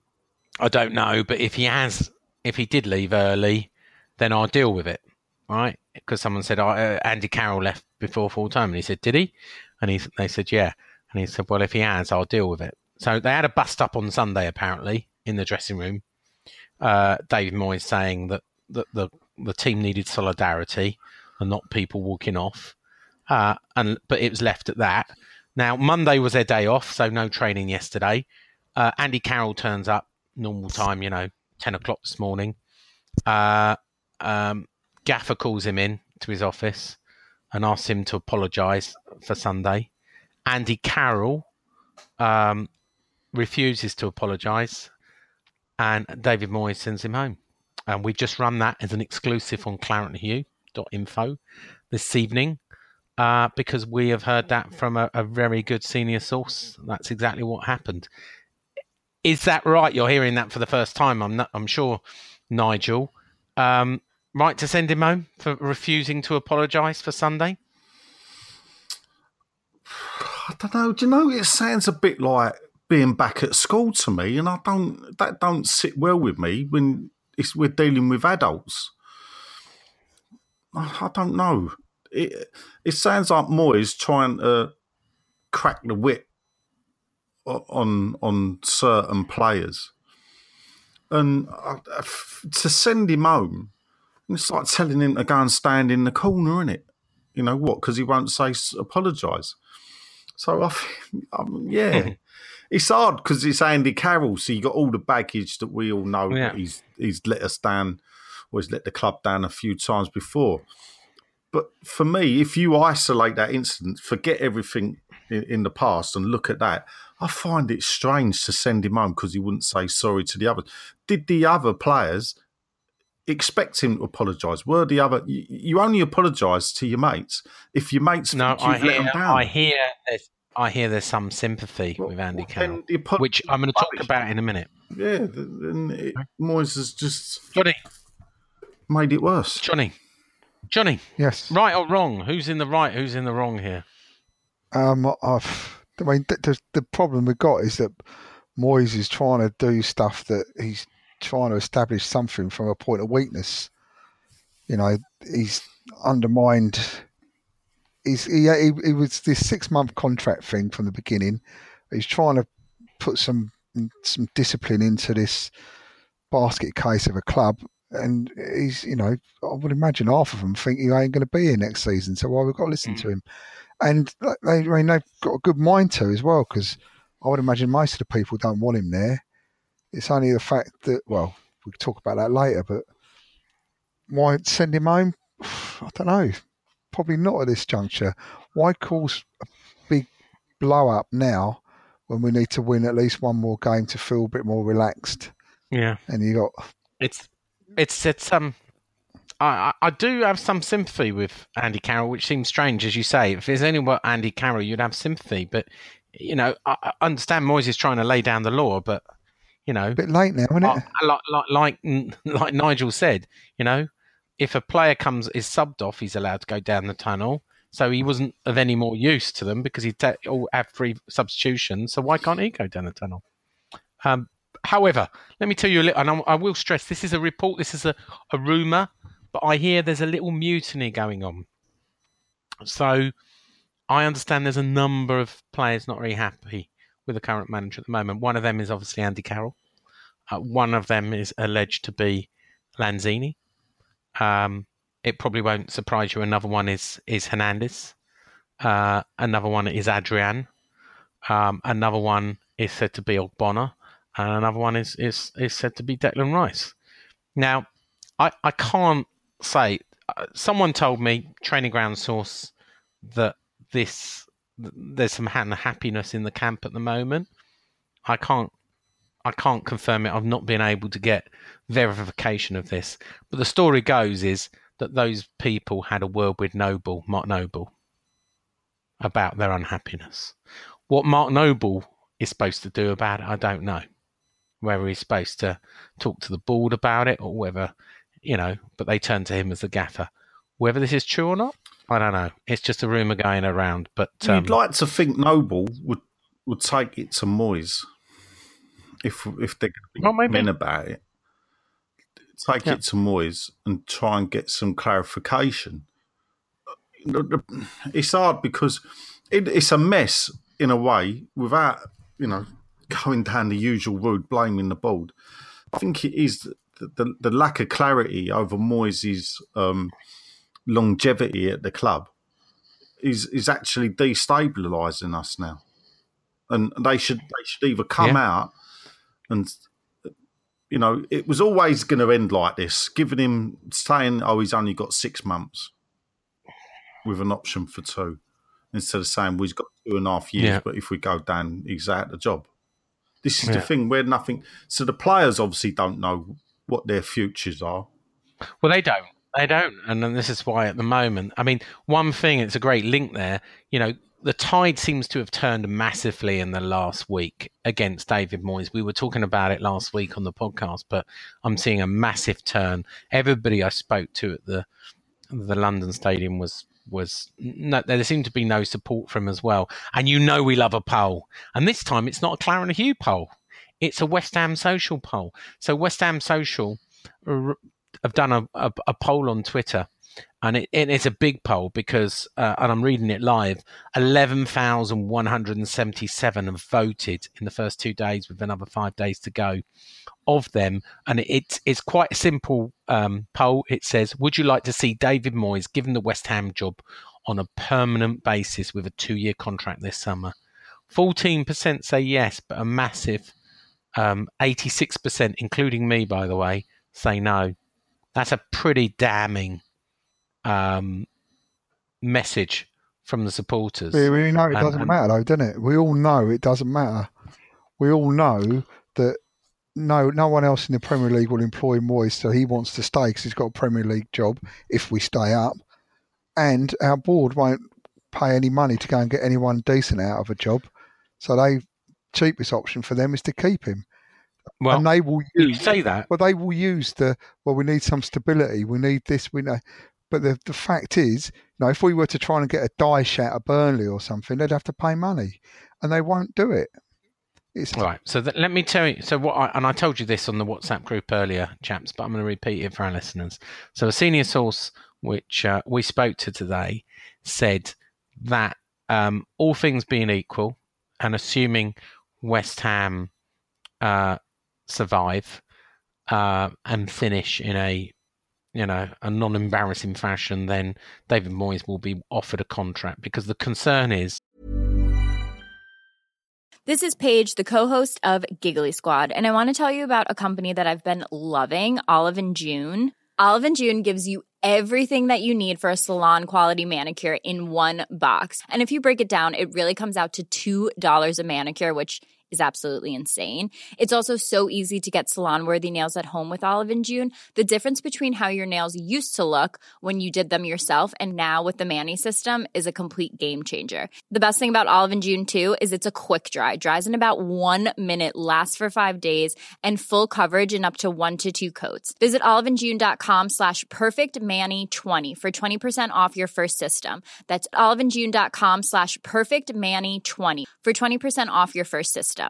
I don't know, but if he has, if he did leave early, then I'll deal with it, right? Because someone said, oh, uh, Andy Carroll left before full time. And he said, did he? And he, they said, yeah. And he said, well, if he has, I'll deal with it. So they had a bust up on Sunday, apparently, in the dressing room. Uh, David Moyes saying that, that the, the team needed solidarity and not people walking off. Uh, and but it was left at that. Now, Monday was their day off, so no training yesterday. Uh, Andy Carroll turns up, normal time, you know, ten o'clock this morning. Uh, um, Gaffer calls him in to his office and asks him to apologise for Sunday. Andy Carroll um, refuses to apologise, and David Moyes sends him home. And we've just run that as an exclusive on Claret Hugh dot info this evening. Uh, because we have heard that from a, a very good senior source. That's exactly what happened. Is that right? You're hearing that for the first time, I'm not, I'm sure, Nigel. Um, right to send him home for refusing to apologise for Sunday? I don't know. Do you know, it sounds a bit like being back at school to me, and I don't. That don't sit well with me when it's, we're dealing with adults. I, I don't know. It it sounds like Moyes trying to crack the whip o- on on certain players, and uh, f- to send him home, it's like telling him to go and stand in the corner, isn't it? You know what? Because he won't say apologise. So I, think, um, yeah, it's hard because it's Andy Carroll, so you got all the baggage that we all know Yeah. that he's he's let us down, or he's let the club down a few times before. But for me, if you isolate that incident, forget everything in, in the past and look at that, I find it strange to send him home because he wouldn't say sorry to the others. Did the other players expect him to apologise. Were the other, you, you only apologise to your mates if your mates No, think you've I let hear, them down. I hear, there's, I hear there's some sympathy Well, with Andy well, then Carroll, the apology which I'm going to talk about in a minute. Yeah, then it, Moyes has just Johnny, made it worse. Johnny, Johnny. Yes. Right or wrong? Who's in the right? Who's in the wrong here? Um, I've, I mean, the, the, the problem we've got is that Moyes is trying to do stuff that he's trying to establish something from a point of weakness. You know, he's undermined. He's he, he, he was this six month contract thing from the beginning. He's trying to put some some discipline into this basket case of a club, and he's, you know, I would imagine half of them think he ain't going to be here next season. So why we've got to listen to him? And they, I mean, they've got a good mind to as well, because I would imagine most of the people don't want him there. It's only the fact that, well, we can talk about that later, but why send him home? I don't know. Probably not at this juncture. Why cause a big blow up now when we need to win at least one more game to feel a bit more relaxed? Yeah, and you got it's it's it's um. I, I do have some sympathy with Andy Carroll, which seems strange, as you say. If there's anyone Andy Carroll, you'd have sympathy. But, you know, I, I understand Moyes is trying to lay down the law, but, you know... a bit late now, isn't it? Like, like, like, like Nigel said, you know, if a player comes is subbed off, he's allowed to go down the tunnel. So he wasn't of any more use to them because he'd ta- all have free substitutions. So why can't he go down the tunnel? Um, however, let me tell you a little, and I, I will stress, this is a report, this is a, a rumour, but I hear there's a little mutiny going on. So I understand there's a number of players not very happy with the current manager at the moment. One of them is obviously Andy Carroll. Uh, one of them is alleged to be Lanzini. Um, it probably won't surprise you. Another one is is Hernandez. Uh, another one is Adrian. Um, another one is said to be Ogbonna. And another one is, is, is said to be Declan Rice. Now, I, I can't say, uh, someone told me, training ground source, that this there's some happiness in the camp at the moment. I can't I can't confirm it. I've not been able to get verification of this. But the story goes is that those people had a word with Noble, Mark Noble, about their unhappiness. What Mark Noble is supposed to do about it, I don't know. Whether he's supposed to talk to the board about it or whether, you know, but they turn to him as the gaffer. Whether this is true or not, I don't know. It's just a rumour going around. But um, you'd like to think Noble would, would take it to Moyes if if they're going to be men about it. Take yeah. it to Moyes and try and get some clarification. It's hard because it, it's a mess in a way without, you know, going down the usual route, blaming the board. I think it is the, the, the lack of clarity over Moyes' um, longevity at the club is is actually destabilising us now. And they should they should either come yeah. out and, you know, it was always going to end like this, giving him, saying, oh, he's only got six months with an option for two, instead of saying, well, he's got two and a half years, yeah. but if we go down, he's out of the job. This is yeah. the thing where nothing... So the players obviously don't know what their futures are. Well, they don't. They don't. And then this is why at the moment... I mean, one thing, it's a great link there, you know, the tide seems to have turned massively in the last week against David Moyes. We were talking about it last week on the podcast, but I'm seeing a massive turn. Everybody I spoke to at the the London Stadium was... was no, there seemed to be no support from him as well. And you know we love a poll. And this time it's not a Claret and Hugh poll. It's a West Ham Social poll. So West Ham Social have done a, a, a poll on Twitter. And it, it is a big poll because, uh, and I'm reading it live, eleven thousand one hundred seventy-seven have voted in the first two days with another five days to go of them. And it, it's quite a simple um, poll. It says, would you like to see David Moyes given the West Ham job on a permanent basis with a two-year contract this summer? fourteen percent say yes, but a massive um, eighty-six percent, including me, by the way, say no. That's a pretty damning um, message from the supporters. We, we know it and, doesn't and, matter, though, doesn't it? We all know it doesn't matter. We all know that no, no one else in the Premier League will employ Moyes, so he wants to stay because he's got a Premier League job if we stay up. And our board won't pay any money to go and get anyone decent out of a job. So the cheapest option for them is to keep him. Well, and they will you use, say that. Well, they will use the, well, we need some stability. We need this, we know. But the, the fact is, you know, if we were to try and get a die shat at Burnley or something, they'd have to pay money. And they won't do it. It's right. So that, let me tell you. So what? I, and I told you this on the WhatsApp group earlier, chaps, but I'm going to repeat it for our listeners. So a senior source, which uh, we spoke to today, said that um, all things being equal, and assuming West Ham uh, survive uh, and finish in a, you know, a non-embarrassing fashion, then David Moyes will be offered a contract, because the concern is. This is Paige, the co-host of Giggly Squad, and I want to tell you about a company that I've been loving, Olive and June. Olive and June gives you everything that you need for a salon-quality manicure in one box. And if you break it down, it really comes out to two dollars a manicure, which is absolutely insane. It's also so easy to get salon-worthy nails at home with Olive and June. The difference between how your nails used to look when you did them yourself and now with the Mani system is a complete game changer. The best thing about Olive and June, too, is it's a quick dry. Dries in about one minute, lasts for five days, and full coverage in up to one to two coats. Visit oliveandjune.com slash perfectmani20 for twenty percent off your first system. That's oliveandjune.com slash perfectmani20 for twenty percent off your first system.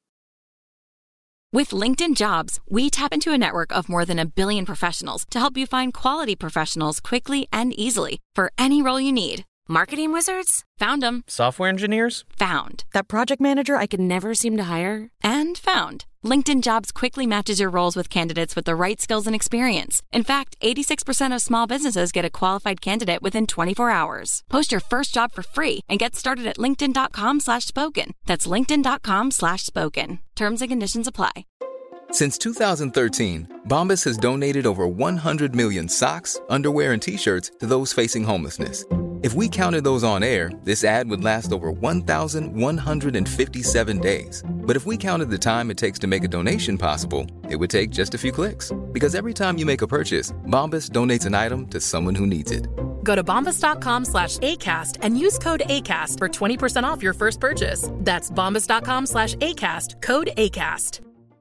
With LinkedIn Jobs, we tap into a network of more than a billion professionals to help you find quality professionals quickly and easily for any role you need. Marketing wizards? Found them. Software engineers? Found. That project manager I could never seem to hire? And found. LinkedIn Jobs quickly matches your roles with candidates with the right skills and experience. In fact, eighty-six percent of small businesses get a qualified candidate within twenty-four hours. Post your first job for free and get started at linkedin.com slash spoken. That's linkedin.com slash spoken. Terms and conditions apply. Since two thousand thirteen, Bombas has donated over one hundred million socks, underwear, and T-shirts to those facing homelessness. If we counted those on air, this ad would last over one thousand one hundred fifty-seven days. But if we counted the time it takes to make a donation possible, it would take just a few clicks. Because every time you make a purchase, Bombas donates an item to someone who needs it. Go to bombas.com slash ACAST and use code ACAST for twenty percent off your first purchase. That's bombas.com slash ACAST, code ACAST.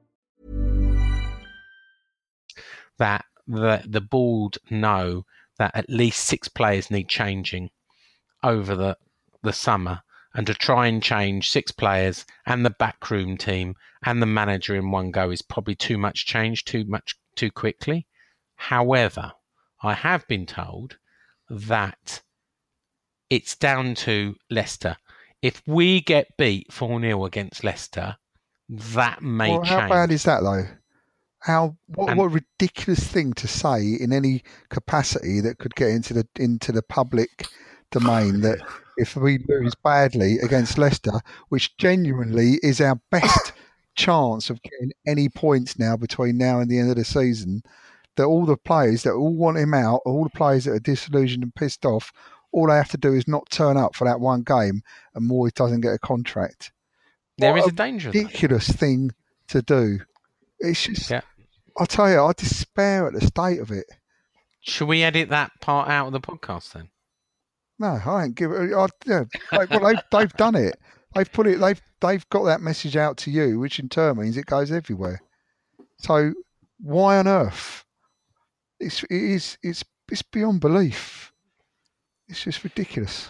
That the, the board know that at least six players need changing over the the summer, and to try and change six players and the backroom team and the manager in one go is probably too much change, too much too quickly. However, I have been told that it's down to Leicester. If we get beat four nil against Leicester, that may well, change. How bad is that, though? How what, And- what a ridiculous thing to say in any capacity that could get into the into the public domain, that if we lose badly against Leicester, which genuinely is our best chance of getting any points now between now and the end of the season, that all the players that all want him out, all the players that are disillusioned and pissed off, all they have to do is not turn up for that one game and Moyes doesn't get a contract. There What is a danger of that. ridiculous thing to do. It's just, Yeah. I tell you, I despair at the state of it. Should we edit that part out of the podcast then? No, I ain't give it. I, yeah, like, well, they've they've done it. They've put it. They've they've got that message out to you, which in turn means it goes everywhere. So why on earth? It's it is it's it's beyond belief. It's just ridiculous.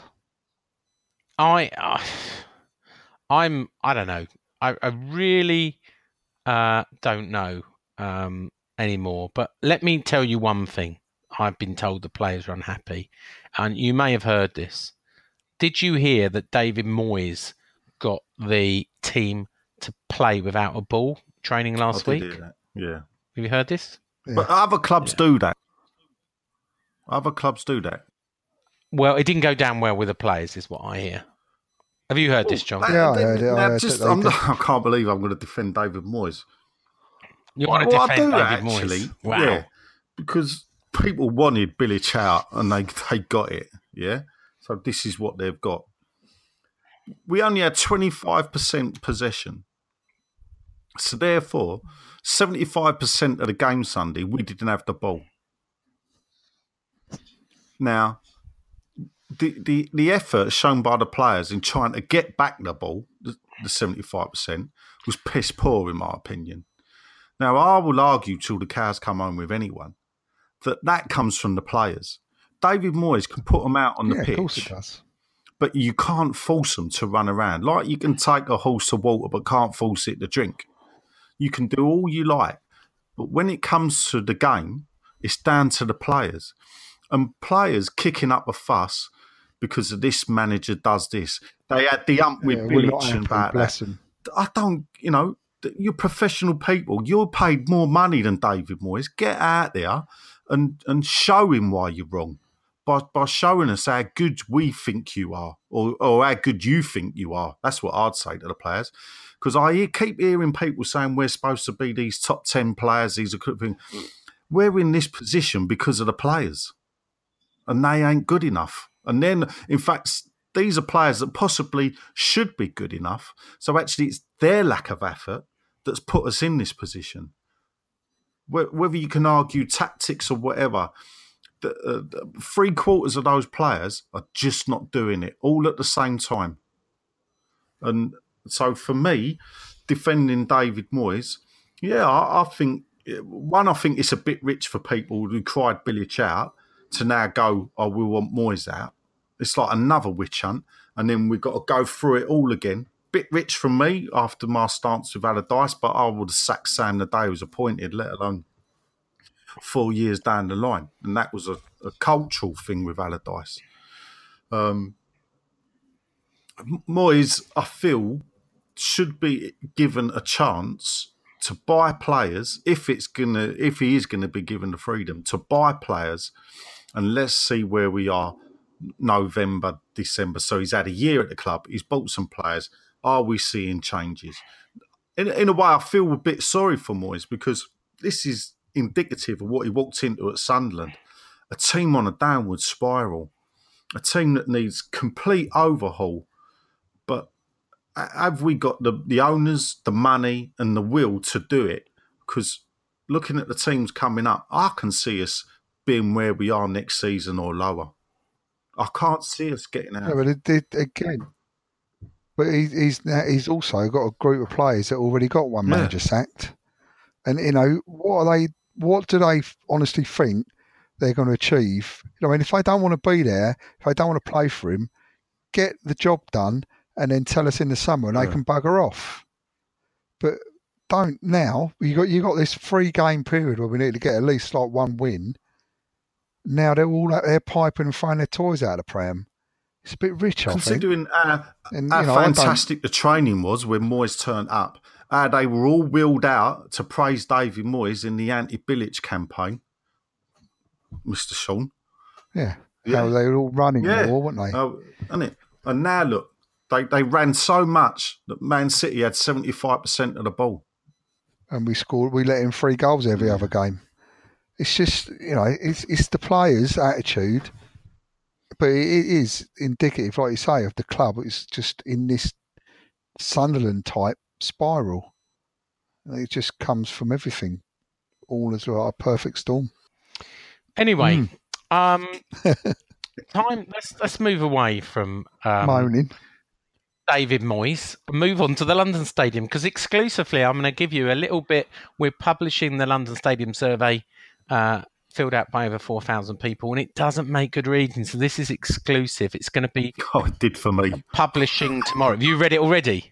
I, uh, I'm, I don't know. I, I really uh, don't know um, anymore. But let me tell you one thing. I've been told the players are unhappy, and you may have heard this. Did you hear that David Moyes got the team to play without a ball training last I did week? hear that. Yeah. Have you heard this? Yeah. But other clubs Yeah. do that. Other clubs do that. Well, it didn't go down well with the players, is what I hear. Have you heard this, John? That- Yeah, I that- heard it, I that heard just, that they I'm did. not, I can't believe I'm going to defend David Moyes. You want to Well, I defend do David actually. Moyes? Wow. Yeah, because people wanted Bilic out and they they got it. Yeah, so this is what they've got. We only had twenty-five percent possession. So therefore, seventy-five percent of the game Sunday, we didn't have the ball. Now, the, the, the effort shown by the players in trying to get back the ball, the, the seventy-five percent, was piss poor in my opinion. Now, I will argue till the cows come home with anyone that that comes from the players. David Moyes can put them out on the yeah, pitch. Of course it does. But you can't force them to run around. Like you can take a horse to water but can't force it to drink. You can do all you like. But when it comes to the game, it's down to the players. And players kicking up a fuss because of this manager does this. They had the ump with yeah, Bilic and about that. Them. I don't, you know, you're professional people. You're paid more money than David Moyes. Get out there and, and show him why you're wrong. By, by showing us how good we think you are or, or how good you think you are. That's what I'd say to the players. Because I hear, keep hearing people saying we're supposed to be these top ten players. These are good. We're in this position because of the players. And they ain't good enough. And then, in fact, these are players that possibly should be good enough. So actually it's their lack of effort that's put us in this position. Whether you can argue tactics or whatever, the, uh, the three quarters of those players are just not doing it all at the same time. And so for me, defending David Moyes, yeah, I, I think, one, I think it's a bit rich for people who cried Bilic out to now go, oh, we want Moyes out. It's like another witch hunt. And then we've got to go through it all again. Bit rich from me after my stance with Allardyce, but I would have sacked Sam the day he was appointed, let alone four years down the line. And that was a, a cultural thing with Allardyce. Um, Moyes, I feel, should be given a chance to buy players, if it's gonna, if he is going to be given the freedom to buy players, and let's see where we are November, December. So he's had a year at the club. He's bought some players. Are we seeing changes? In, in a way, I feel a bit sorry for Moyes because this is indicative of what he walked into at Sunderland. A team on a downward spiral. A team that needs complete overhaul. But have we got the, the owners, the money and the will to do it? Because looking at the teams coming up, I can see us being where we are next season or lower. I can't see us getting out. Yeah, but it, it, again, but he, he's he's also got a group of players that already got one manager yeah. sacked, and you know what are they? What do they honestly think they're going to achieve? You know, I mean, if they don't want to be there, if they don't want to play for him, get the job done, and then tell us in the summer, and yeah. they can bugger off. But don't now. You got you got this three game period where we need to get at least like one win. Now they're all out there piping and throwing their toys out of the pram. It's a bit rich, I Considering think. how, and, how you know, fantastic the training was when Moyes turned up, how they were all wheeled out to praise David Moyes in the anti-Bilic campaign, Mister Sean. Yeah, yeah. How they were all running yeah. more, weren't they? Oh, isn't it? And now look, they, they ran so much that Man City had seventy-five percent of the ball. And we scored, we let in three goals every other game. It's just, you know, it's it's the players' attitude, but it is indicative, like you say, of the club. It's just in this Sunderland type spiral. It just comes from everything, all as well, a perfect storm. Anyway, mm. um, time. Let's let's move away from um, moaning. David Moyes, move on to the London Stadium, because exclusively I'm going to give you a little bit. We're publishing the London Stadium survey. Uh, filled out by over four thousand people, and it doesn't make good reading, so this is exclusive. It's going to be oh, it did for me. Publishing tomorrow. Have you read it already?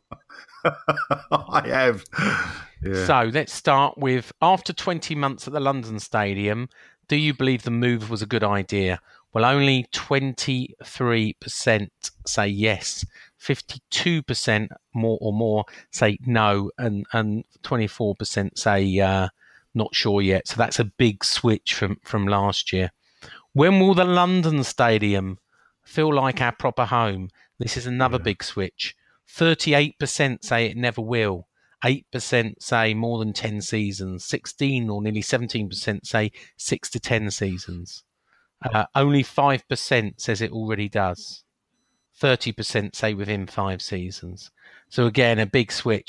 I have. Yeah. So let's start with, after twenty months at the London Stadium, do you believe the move was a good idea? Well, only twenty-three percent say yes, fifty-two percent more or more say no, and, and twenty-four percent say uh, not sure yet. So that's a big switch from, from last year. When will the London Stadium feel like our proper home? This is another yeah. big switch. thirty-eight percent say it never will. eight percent say more than ten seasons. sixteen or nearly seventeen percent say six to ten seasons. Uh, only five percent says it already does. thirty percent say within five seasons. So again, a big switch.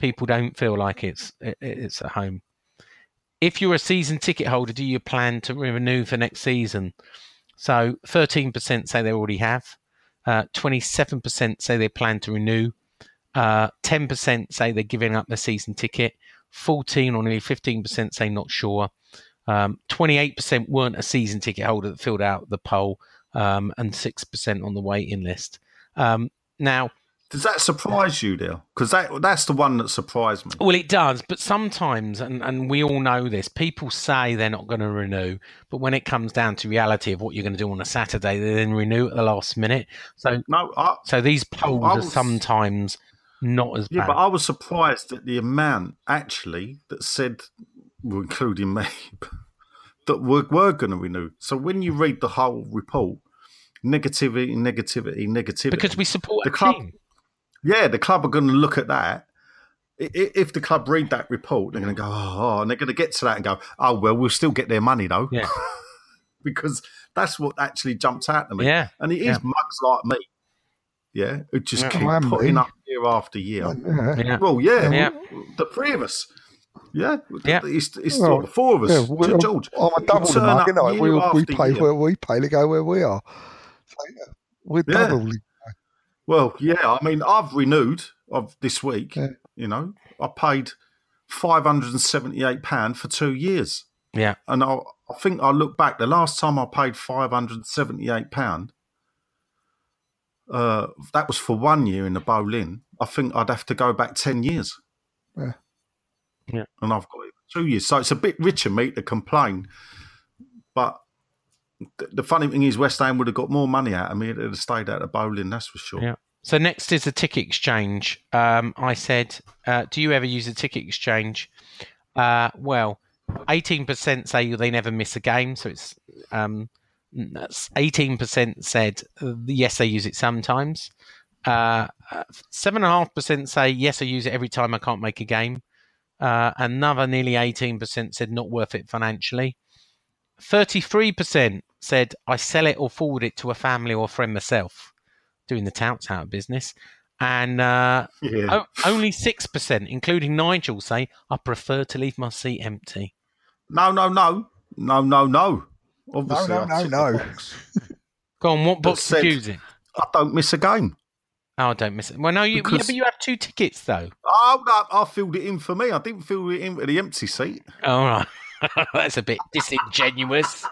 people don't feel like it's it, it's at home. If you're a season ticket holder, do you plan to renew for next season? So thirteen percent say they already have. Uh, twenty-seven percent say they plan to renew. Uh, ten percent say they're giving up their season ticket. fourteen or nearly fifteen percent say not sure. Um, twenty-eight percent weren't a season ticket holder that filled out the poll, um, and six percent on the waiting list. Um, now, does that surprise you, Dale? Because that that's the one that surprised me. Well, it does, but sometimes, and, and we all know this, people say they're not going to renew, but when it comes down to reality of what you're going to do on a Saturday, they then renew at the last minute. So, no, I, so these polls was, are sometimes not as yeah, bad. But I was surprised at the amount actually that said, well, including me, that we're, we're going to renew. So when you read the whole report, negativity, negativity, negativity, because we support the a club. team. Yeah, the club are going to look at that. If the club read that report, they're going to go, oh, and they're going to get to that and go, oh, well, we'll still get their money, though. Yeah. Because that's what actually jumps out to me. Yeah. And it is yeah. mugs like me, yeah, who just yeah. keep Oh, putting up year after year. Yeah. Yeah. Well, yeah, yeah. the three of us. Yeah, yeah. it's, it's well, the four of us. Yeah, well, George, I'm a double the mug, you know. We, we pay year. where we pay to go where we are. So, yeah, we're yeah. double. Well, yeah, I mean, I've renewed of this week, yeah. you know, I paid five hundred seventy-eight pounds for two years. Yeah. And I, I think I look back, the last time I paid five hundred seventy-eight pounds, uh, that was for one year in the Boleyn. I think I'd have to go back ten years. Yeah. Yeah. And I've got it for two years. So it's a bit rich of me to complain. But the funny thing is, West Ham would have got more money out of me if they'd have stayed at the Boleyn, that's for sure. Yeah. So next is a ticket exchange. Um, I said, uh, do you ever use a ticket exchange? Uh, well, eighteen percent say they never miss a game. So it's um, eighteen percent said uh, yes, they use it sometimes. Uh, seven point five percent say yes, I use it every time I can't make a game. Uh, another nearly eighteen percent said not worth it financially. thirty-three percent said I sell it or forward it to a family or a friend myself, doing the touts out of business. And uh, yeah. o- only six percent, including Nigel, say I prefer to leave my seat empty. No, no, no. No, no, no. Obviously, no, no, no, no. Go on, what box are you using? I don't miss a game. Oh, I don't miss it. Well, no, you, Because- yeah, but you have two tickets, though. Oh, no, I filled it in for me. I didn't fill it in with the empty seat. All right. That's a bit disingenuous.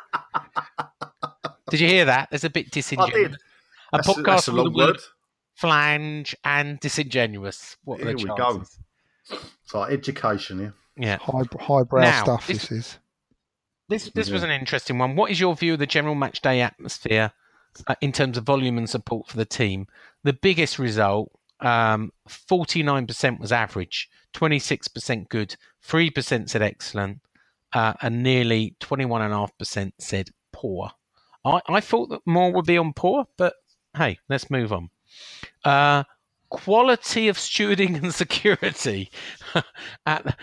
Did you hear that? That's a bit disingenuous. I did. A That's a- podcast that's a with the long word word. flange and disingenuous. What are Here the we chances? go. It's like education here. Yeah. High, highbrow Now, stuff, this- this is. This this was Yeah. an interesting one. What is your view of the general match day atmosphere uh, in terms of volume and support for the team? The biggest result, um, forty-nine percent was average, twenty-six percent good, three percent said excellent, uh, and nearly twenty-one point five percent said poor. I, I thought that more would be on poor, but hey, let's move on. Uh, quality of stewarding and security. At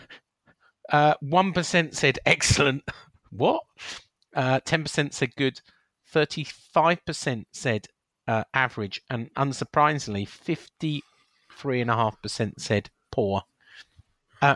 uh, one percent said excellent. What? Uh, ten percent said good. thirty-five percent said uh, average. And unsurprisingly, fifty-three point five percent said poor. Uh,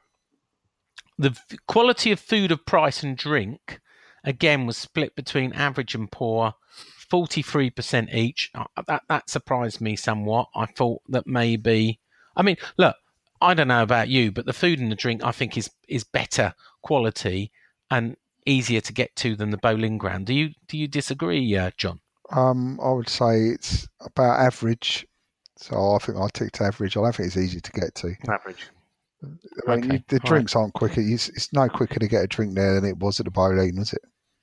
the f- quality of food, of price and drink, again, was split between average and poor. forty-three percent each. Uh, that, that surprised me somewhat. I thought that maybe... I mean, look, I don't know about you, but the food and the drink, I think, is is better quality and easier to get to than the Boleyn Ground. Do you do you disagree, uh, John? Um, I would say it's about average. So I think I ticked average. I don't think it's easy to get to. Average. I mean, Okay, you, the all drinks aren't quicker. It's, it's no quicker to get a drink there than it was at the Boleyn, was it?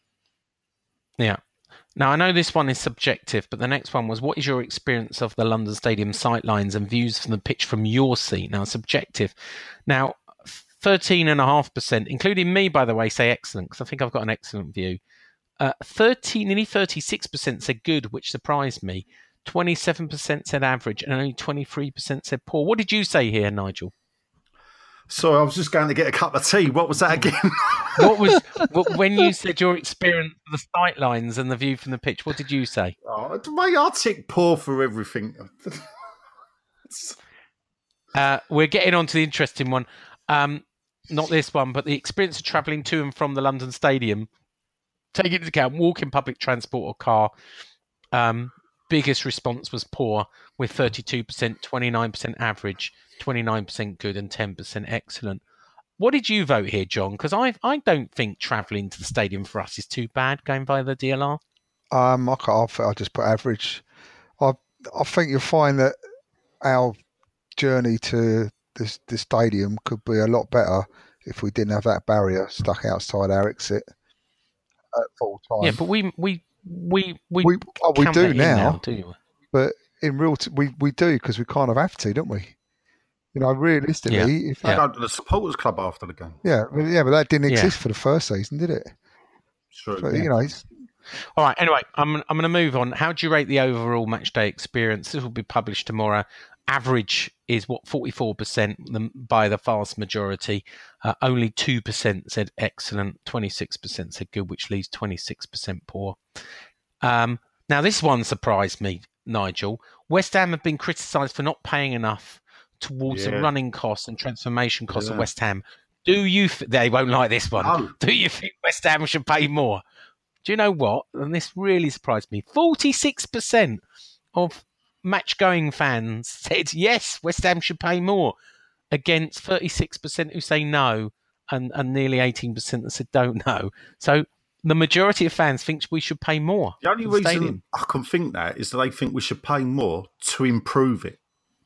Yeah. Now, I know this one is subjective, but the next one was, what is your experience of the London Stadium sightlines and views from the pitch from your seat? Now, subjective. Now, thirteen point five percent, including me, by the way, say excellent, because I think I've got an excellent view. Uh, thirteen, nearly thirty-six percent said good, which surprised me. twenty-seven percent said average, and only twenty-three percent said poor. What did you say here, Nigel? Sorry, I was just going to get a cup of tea. What was that again? What was what, when you said your experience of the sight lines and the view from the pitch? What did you say? Oh, mate, I tick poor for everything. Uh, we're getting on to the interesting one. Um, not this one, but the experience of travelling to and from the London Stadium. Taking into account walking, public transport or car. Um, biggest response was poor, with thirty-two percent, twenty-nine percent average, twenty-nine percent good, and ten percent excellent. What did you vote here, John? Because I I don't think travelling to the stadium for us is too bad going via the D L R. Um, I can't, I'll just put average. I I think you'll find that our journey to this the stadium could be a lot better if we didn't have that barrier stuck outside our exit at full time. Yeah, but we we we we we, oh, we count do that in now, now, do you? But in real, t- we we do because we kind of have to, don't we? You know, realistically, Yeah. if They Yeah. go to the supporters club after the game. yeah, but yeah, but that didn't Yeah. exist for the first season, did it? True. So, yeah. you know, it's, All right. Anyway, I'm I'm going to move on. How do you rate the overall match day experience? This will be published tomorrow. Average is what forty-four percent by the vast majority. Uh, only two percent said excellent. twenty-six percent said good, which leaves twenty-six percent poor. Um, now this one surprised me, Nigel. West Ham have been criticised for not paying enough towards Yeah. the running costs and transformation costs Yeah. of West Ham. Do you? F- they won't like this one. No. Do you think West Ham should pay more? Do you know what? And this really surprised me. forty-six percent of match-going fans said yes, West Ham should pay more, against thirty-six percent who say no, and, and nearly eighteen percent that said don't know. So the majority of fans think we should pay more. The only for the reason stadium. I can think that is that they think we should pay more to improve it.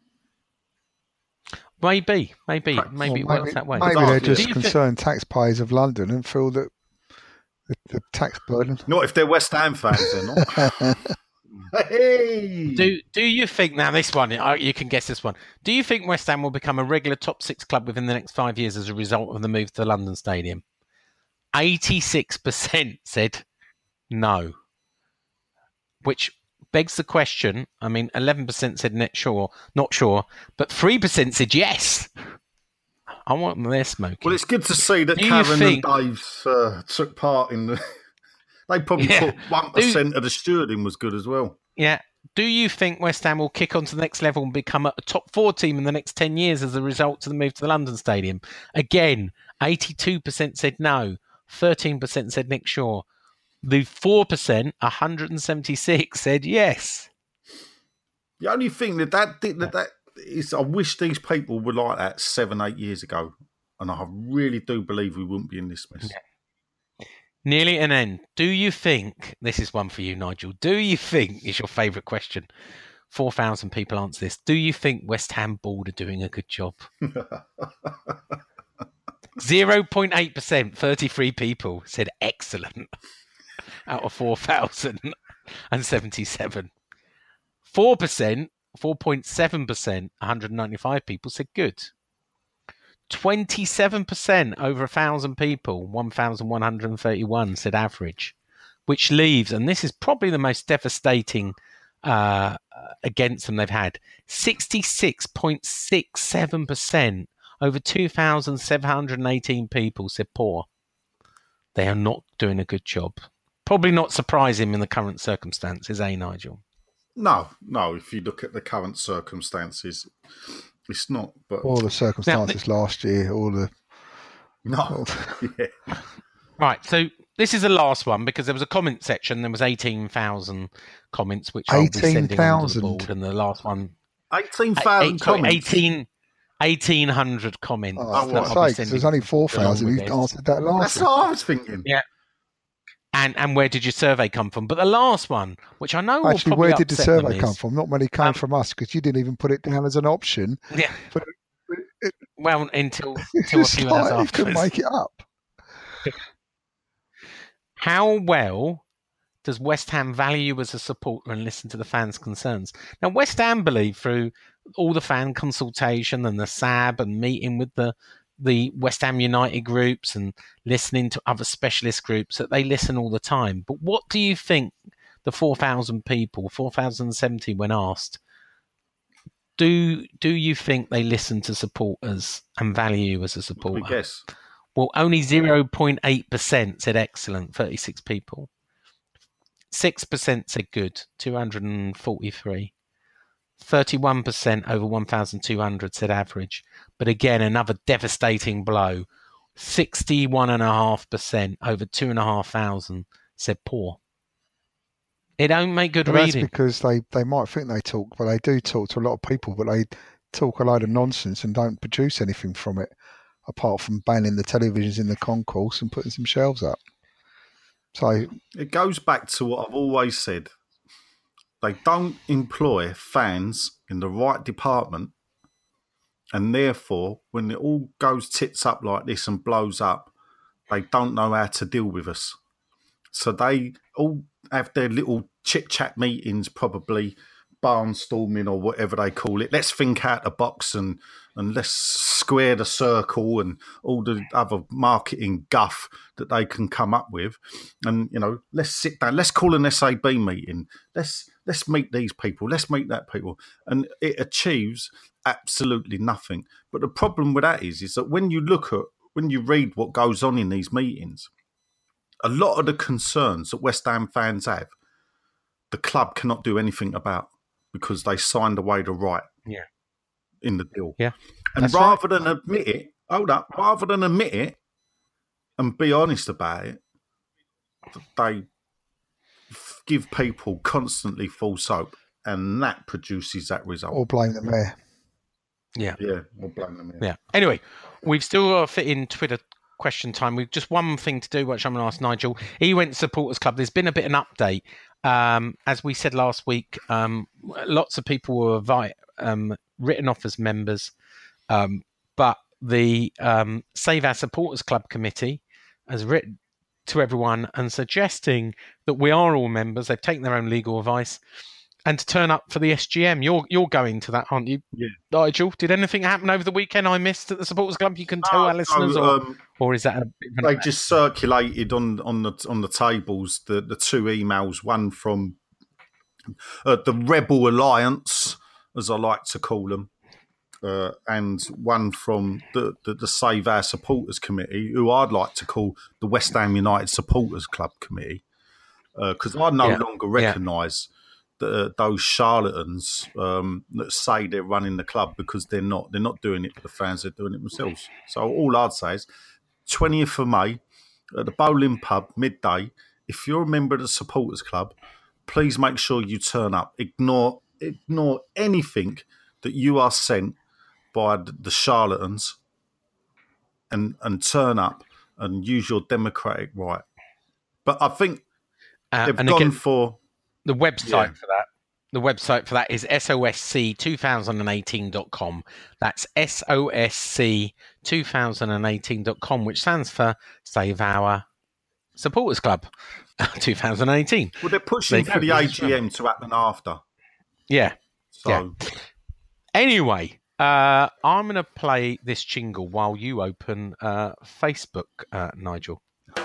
Maybe, maybe, Perhaps. maybe it well, works that way. maybe Bizarre, they're yeah. just Do you thi- concerned taxpayers of London and feel that the, the tax burden. Not if they're West Ham fans, they're not. Hey! Do do you think, now this one, uh, you can guess this one, do you think West Ham will become a regular top six club within the next five years as a result of the move to the London Stadium? eighty-six percent said no, which begs the question. I mean, eleven percent said not sure, not sure, but three percent said yes. I want them there smoking. Well, it's good to see that Do you Karen think- and Dave's uh, took part in the. They probably Yeah. put one percent of the stewarding was good as well. Yeah. Do you think West Ham will kick on to the next level and become a top four team in the next ten years as a result of the move to the London Stadium? Again, eighty-two percent said no, thirteen percent said Nick Shaw. The four percent, one hundred seventy-six, said yes. The only thing that that, did- that that is, I wish these people were like that seven, eight years ago, and I really do believe we wouldn't be in this mess. Nearly an end. Do you think, this is one for you, Nigel, do you think, is your favourite question, four thousand people answer this, do you think West Ham Board are doing a good job? zero point eight percent, thirty-three people said excellent out of four thousand seventy-seven. four percent, four point seven percent, one hundred ninety-five people said good. twenty-seven percent over one thousand people, one thousand one hundred thirty-one said average, which leaves, and this is probably the most devastating uh, against them they've had, sixty-six point six seven percent over two thousand seven hundred eighteen people said poor. They are not doing a good job. Probably not surprising in the current circumstances, eh, Nigel? No, no. If you look at the current circumstances, it's not. But All the circumstances last year, all the no, yeah. Right, so this is the last one because there was a comment section. There was eighteen thousand comments, which I'll be sending on to the eighteen thousand. board. And the last one, eighteen eight- thousand sorry, comments. eighteen, eighteen hundred comments. Oh, that for I'll be God's sake, sending there's only four along thousand with who this. answered that last That's one. what I was thinking. Yeah. And and where did your survey come from? But the last one, which I know will Actually, probably where did the upset them survey come is- from? Not many came Um, from us because you didn't even put it down as an option. Yeah. But it, Well, until until a it's few hours like you couldn't afterwards. make it up. How well does West Ham value you as a supporter and listen to the fans' concerns? Now, West Ham believe through all the fan consultation and the S A B and meeting with the the West Ham United groups and listening to other specialist groups that they listen all the time. But what do you think the four thousand people, four thousand seventy when asked, do do you think they listen to supporters and value you as a We supporter? guess. Well, only zero point eight percent said excellent, thirty-six people. six percent said good, two hundred forty-three. thirty-one percent over one thousand two hundred said average. But again, another devastating blow. sixty-one point five percent over two thousand five hundred said poor. It don't make good Well, reading. That's because they, they might think they talk, but they do talk to a lot of people, but they talk a load of nonsense and don't produce anything from it, apart from banning the televisions in the concourse and putting some shelves up. So it goes back to what I've always said. They don't employ fans in the right department, and therefore, when it all goes tits up like this and blows up, they don't know how to deal with us. So they all have their little chit-chat meetings, probably barnstorming or whatever they call it. Let's think out the box and, and let's square the circle and all the other marketing guff that they can come up with. And, you know, let's sit down. Let's call an S A B meeting. Let's let's meet these people. Let's meet that people. And it achieves absolutely nothing. But the problem with that is, is that when you look at, when you read what goes on in these meetings, a lot of the concerns that West Ham fans have, the club cannot do anything about because they signed away the right yeah. in the deal. Yeah. And That's rather right. than admit it, hold up, rather than admit it and be honest about it, they f- give people constantly false hope, and that produces that result. or blame the mayor. Yeah. Yeah, or blame them. Yeah. Anyway, we've still got to fit in Twitter question time. We've just one thing to do, which I'm going to ask Nigel. He went to Supporters Club. There's been a bit of an update. Um, as we said last week, um, lots of people were vi- um, written off as members, um, but the um, Save Our Supporters Club committee has written to everyone and suggesting that we are all members. They've taken their own legal advice and to turn up for the S G M. You're you're going to that, aren't you, Yeah. Nigel? Did anything happen over the weekend I missed at the Supporters Club? You can tell No, our listeners, no, or, um, or is that a bit of an- They just circulated on, on the on the tables the, the two emails, one from uh, the Rebel Alliance, as I like to call them, uh, and one from the, the, the Save Our Supporters Committee, who I'd like to call the West Ham United Supporters Club Committee, because I no Yeah. longer Yeah. recognise the, those charlatans um, that say they're running the club, because they're not. They're not doing it for the fans, they're doing it themselves. So all I'd say is twentieth of May at the Bowling Pub, midday. If you're a member of the Supporters Club, please make sure you turn up. Ignore ignore anything that you are sent by the, the charlatans, and and turn up and use your democratic right. But I think Uh, they've and gone again, for the website Yeah. for that. The website for that is S O S C twenty eighteen dot com. That's S O S C twenty eighteen dot com, which stands for Save Our Supporters Club twenty eighteen. well, they're There pushing you for go. the A G M to happen after. Yeah. So Yeah. Anyway, uh, I'm going to play this jingle while you open uh, Facebook, uh, Nigel.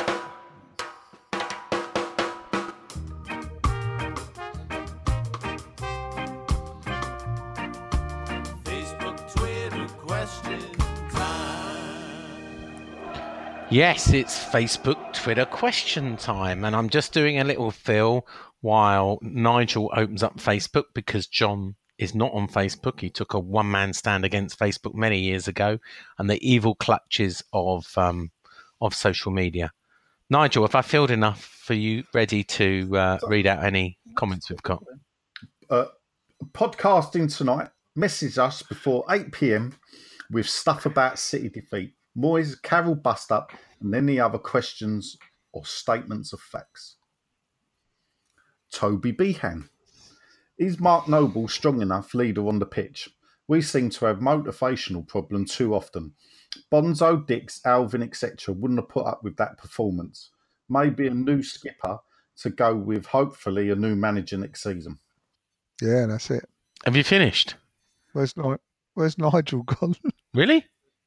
Facebook, Twitter, question time. Yes, it's Facebook, Twitter question time. And I'm just doing a little fill while Nigel opens up Facebook, because John is not on Facebook. He took a one-man stand against Facebook many years ago, and the evil clutches of um, of social media. Nigel, have I filled enough for you, ready to uh, read out any comments we've got? uh, podcasting tonight. Message us before eight p.m. with stuff about City defeat, Moyes, Carroll bust up, and any other questions or statements of facts. Toby Behan. Is Mark Noble strong enough leader on the pitch? We seem to have motivational problem too often. Bonzo, Dix, Alvin, et cetera wouldn't have put up with that performance. Maybe a new skipper to go with, hopefully a new manager next season. Yeah, that's it. Have you finished? Where's Ni- Where's Nigel gone? Really?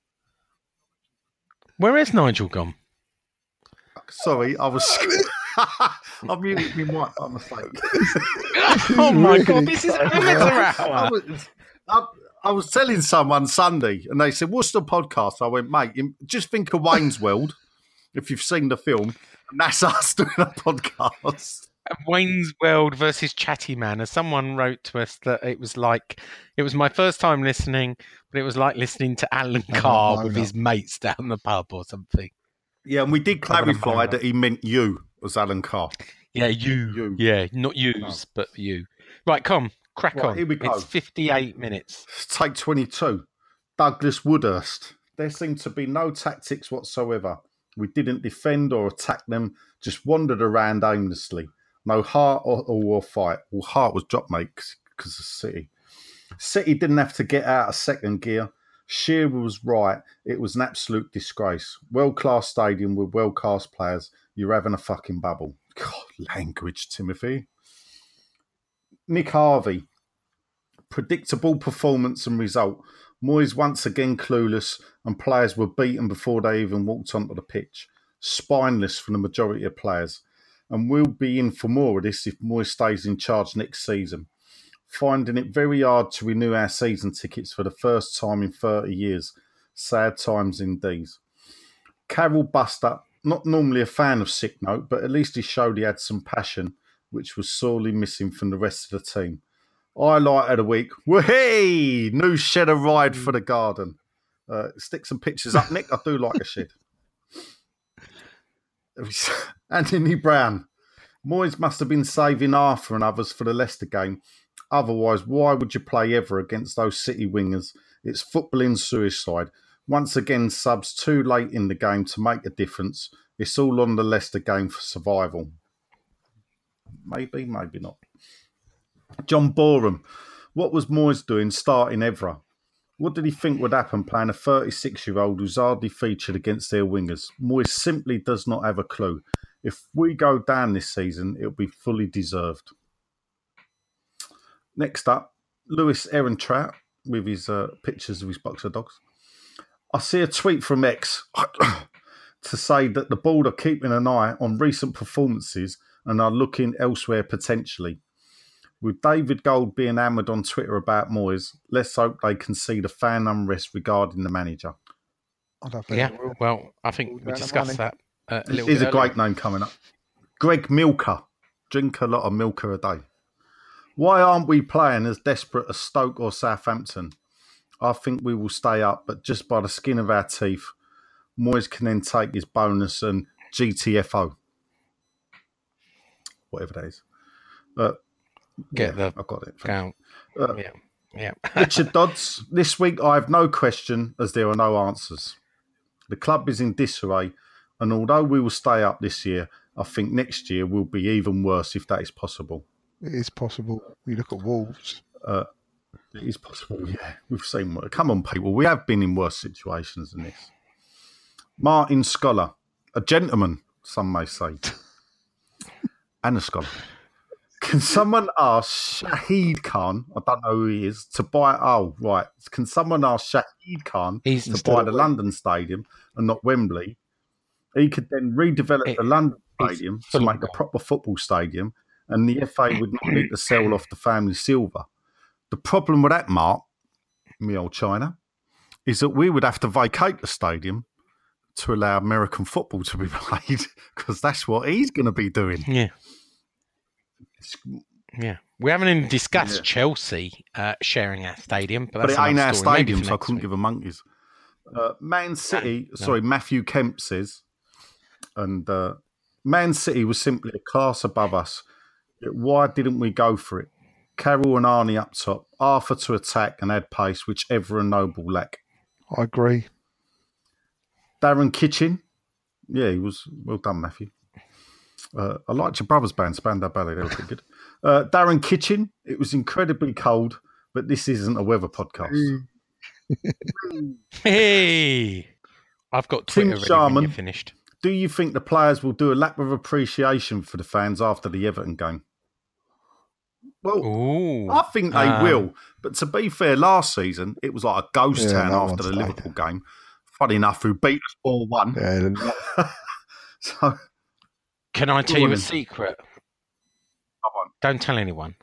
Where is Nigel gone? Sorry, I was. I muted me mic by mistake. Oh my really God, this is amateur I hour. was, I, I was telling someone Sunday, and they said, "What's the podcast?" I went, "Mate, you- just think of Wayne's World, if you've seen the film, and that's us doing a podcast." Wayne's World versus Chatty Man. As someone wrote to us that it was like it was my first time listening, but it was like listening to Alan Oh, Carr no, with no. his mates down the pub or something. Yeah, and we did I'm gonna clarify moan that he meant you as Alan Carr. Yeah, you. You. Yeah, not yous, but you. Right, come, crack Right, on. here we go. It's fifty-eight minutes. Take twenty-two. Douglas Woodhurst. There seemed to be no tactics whatsoever. We didn't defend or attack them, just wandered around aimlessly. No heart or, or fight. Well, heart was drop, mate, because of City. City didn't have to get out of second gear. Shearer was right. It was an absolute disgrace. World-class stadium with world-class players. You're having a fucking bubble. God, language, Timothy. Nick Harvey. Predictable performance and result. Moyes once again clueless, and players were beaten before they even walked onto the pitch. Spineless for the majority of players. And we'll be in for more of this if Moyes stays in charge next season. Finding it very hard to renew our season tickets for the first time in thirty years. Sad times indeed. Carroll bust up. Not normally a fan of Sick Note, but at least he showed he had some passion, which was sorely missing from the rest of the team. Highlight of the week. Whee! New shed a ride for the garden. Uh, stick some pictures up, Nick. I do like a shed. Anthony Brown. Moyes must have been saving Arthur and others for the Leicester game. Otherwise, why would you play ever against those City wingers? It's footballing suicide. Once again, subs too late in the game to make a difference. It's all on the Leicester game for survival. Maybe, maybe not. John Boreham. What was Moyes doing starting Evra? What did he think would happen playing a thirty-six-year-old who's hardly featured against their wingers? Moyes simply does not have a clue. If we go down this season, it'll be fully deserved. Next up, Lewis Ehrentrout with his uh, pictures of his boxer dogs. I see a tweet from X to say that the board are keeping an eye on recent performances and are looking elsewhere potentially. With David Gold being hammered on Twitter about Moyes, let's hope they can see the fan unrest regarding the manager. I don't think Yeah, it will. well, I think we Down the discussed money. that uh, a little Here's bit a great name coming up. Greg Milker. Drink a lot of Milker a day. Why aren't we playing as desperate as Stoke or Southampton? I think we will stay up, but just by the skin of our teeth. Moyes can then take his bonus and G T F O. Whatever that is. Uh, Get yeah, the I've got it. count. Uh, Yeah, yeah. Richard Dodds. This week I have no question as there are no answers. The club is in disarray, and although we will stay up this year, I think next year will be even worse if that is possible. It is possible. You look at Wolves. Uh, it is possible, yeah. We've seen worse. Come on, people. We have been in worse situations than this. Martin Scholar. A gentleman, some may say. And a scholar. Can someone ask Shahid Khan, I don't know who he is, to buy... Oh, right. Can someone ask Shahid Khan He's to instead buy of the Wem- London Stadium and not Wembley? He could then redevelop It- the London it's Stadium to full of make a proper football stadium, and the F A would not need to sell off the family silver. The problem with that, Mark, me old China, is that we would have to vacate the stadium to allow American football to be played, because that's what he's going to be doing. Yeah. Yeah. We haven't even discussed Yeah. Chelsea uh, sharing our stadium, but, But that's it ain't another our story, maybe stadium, for so I next couldn't week. give a monkeys. Uh, Man City, No. sorry, Matthew Kemp says, and uh, Man City was simply a class above us. Yet why didn't we go for it? Carroll and Arnie up top, Arthur to attack and add pace, which Ever and Noble lack. I agree. Darren Kitchen, yeah, he was well done, Matthew. Uh, I liked your brother's band, Spandau Ballet. They were pretty good. Uh, Darren Kitchen, it was incredibly cold, but this isn't a weather podcast. Hey! I've got Tim Twitter ready when Sharman. you're finished. Do you think the players will do a lap of appreciation for the fans after the Everton game? Well, Ooh. I think they Um, will. But to be fair, last season, it was like a ghost Yeah, town no after one the stayed. Liverpool game. Funny enough, who beat us four one. Yeah, So, Can I tell Go you on a then. secret? come on. Don't tell anyone.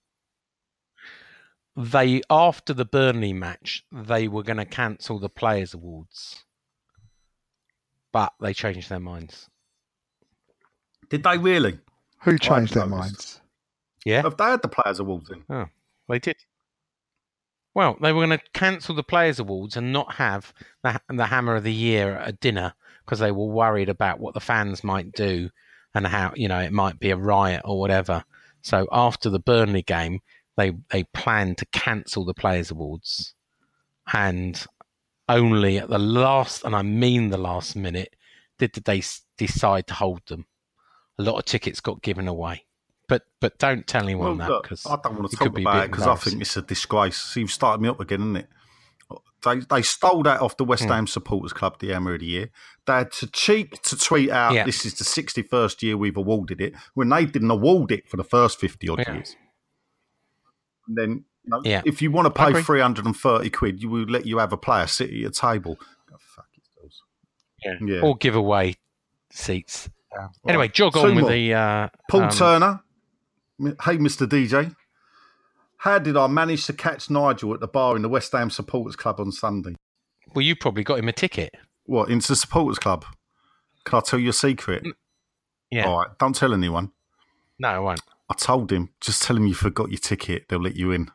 They, after the Burnley match, they were going to cancel the Players' Awards. But they changed their minds. Did they really? Who changed I their noticed. minds? Yeah. Have they had the Players Awards in? Oh, they did. Well, they were going to cancel the Players Awards and not have the, the Hammer of the Year at a dinner because they were worried about what the fans might do and how, you know, it might be a riot or whatever. So after the Burnley game, they, they planned to cancel the Players Awards. And only at the last, and I mean the last minute, did they decide to hold them. A lot of tickets got given away. But but don't tell anyone Well, that look, because I don't want to talk about it because I think it's a disgrace. So you've started me up again, isn't it? They they stole that off the West Hmm. Ham Supporters Club, the Hammer of the Year. They had to cheek to tweet out, Yeah. this is the sixty-first year we've awarded it, when they didn't award it for the first fifty-odd Yeah. years. And then, you know, Yeah. if you want to I pay agree. three hundred thirty quid, you will let you have a player sit at your table. Go fuck yourselves. Yeah. Yeah. Or give away seats. Anyway, jog Two on with more. the uh, Paul um, Turner. Hey, Mister D J. How did I manage to catch Nigel at the bar in the West Ham Supporters Club on Sunday? Well, you probably got him a ticket. What, into the Supporters Club? Can I tell you a secret? Yeah. All right, don't tell anyone. No, I won't. I told him, just tell him you forgot your ticket. They'll let you in.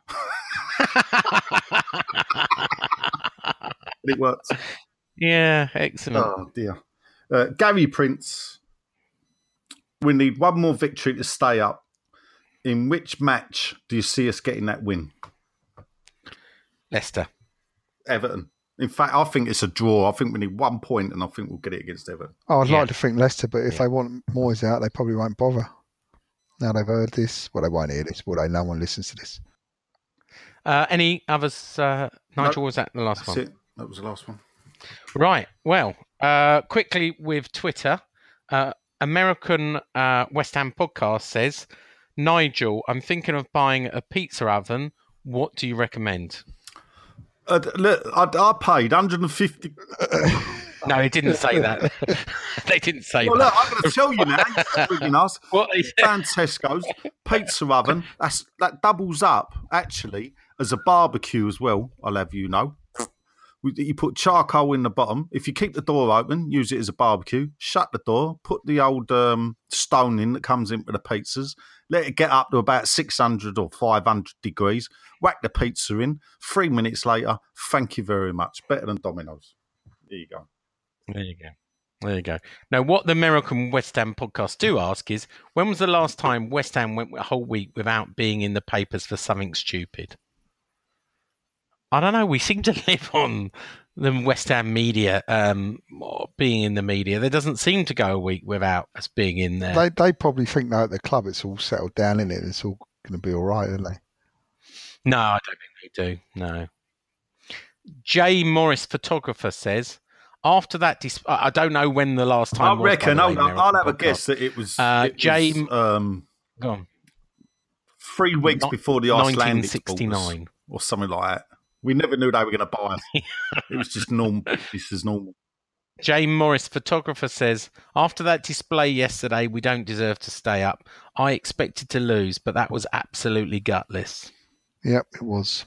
It worked. Yeah, excellent. Oh, dear. Uh, Gary Prince. We need one more victory to stay up. In which match do you see us getting that win? Leicester. Everton. In fact, I think it's a draw. I think we need one point, and I think we'll get it against Everton. Oh, I'd Yeah. like to think Leicester, but if they want Moyes out, they probably won't bother. Now they've heard this. Well, they won't hear this. Well, they, no one listens to this. Uh, any others, uh, Nigel? No, Was that the last That's one? it. That was the last one. Right. Well, uh, quickly with Twitter, uh, American uh, West Ham podcast says, Nigel, I'm thinking of buying a pizza oven. What do you recommend? Uh, look, I, I paid one hundred fifty. No, they didn't say that. They didn't say Well, that. look, I'm going to tell you now. Frigging us. What they said. Found Tesco's pizza oven. That's that doubles up actually as a barbecue as well. I'll have you know. We- You put charcoal in the bottom. If you keep the door open, use it as a barbecue. Shut the door. Put the old um, stone in that comes in with the pizzas. Let it get up to about six hundred or five hundred degrees. Whack the pizza in. Three minutes later, thank you very much. Better than Domino's. There you go. There you go. There you go. Now, what the American West Ham podcast do ask is, when was the last time West Ham went a whole week without being in the papers for something stupid? I don't know. We seem to live on the West Ham media, um, or being in the media. There doesn't seem to go a week without us being in there. They they probably think now at the club it's all settled down in it. It's all going to be all right, isn't they? No, I don't think they do. No. J. Morris Photographer says, after that, dis- I I don't know when the last time I was, by reckon. the I'll, way, I'll American have a podcast. guess that it was, Uh, it was, James- um, Go on. three weeks Not- before the Icelandic nineteen bought us, sixty-nine. or something like that. We never knew they were going to buy us. It was just normal. This is normal. J. Morris Photographer says, after that display yesterday, we don't deserve to stay up. I expected to lose, but that was absolutely gutless. Yep, it was.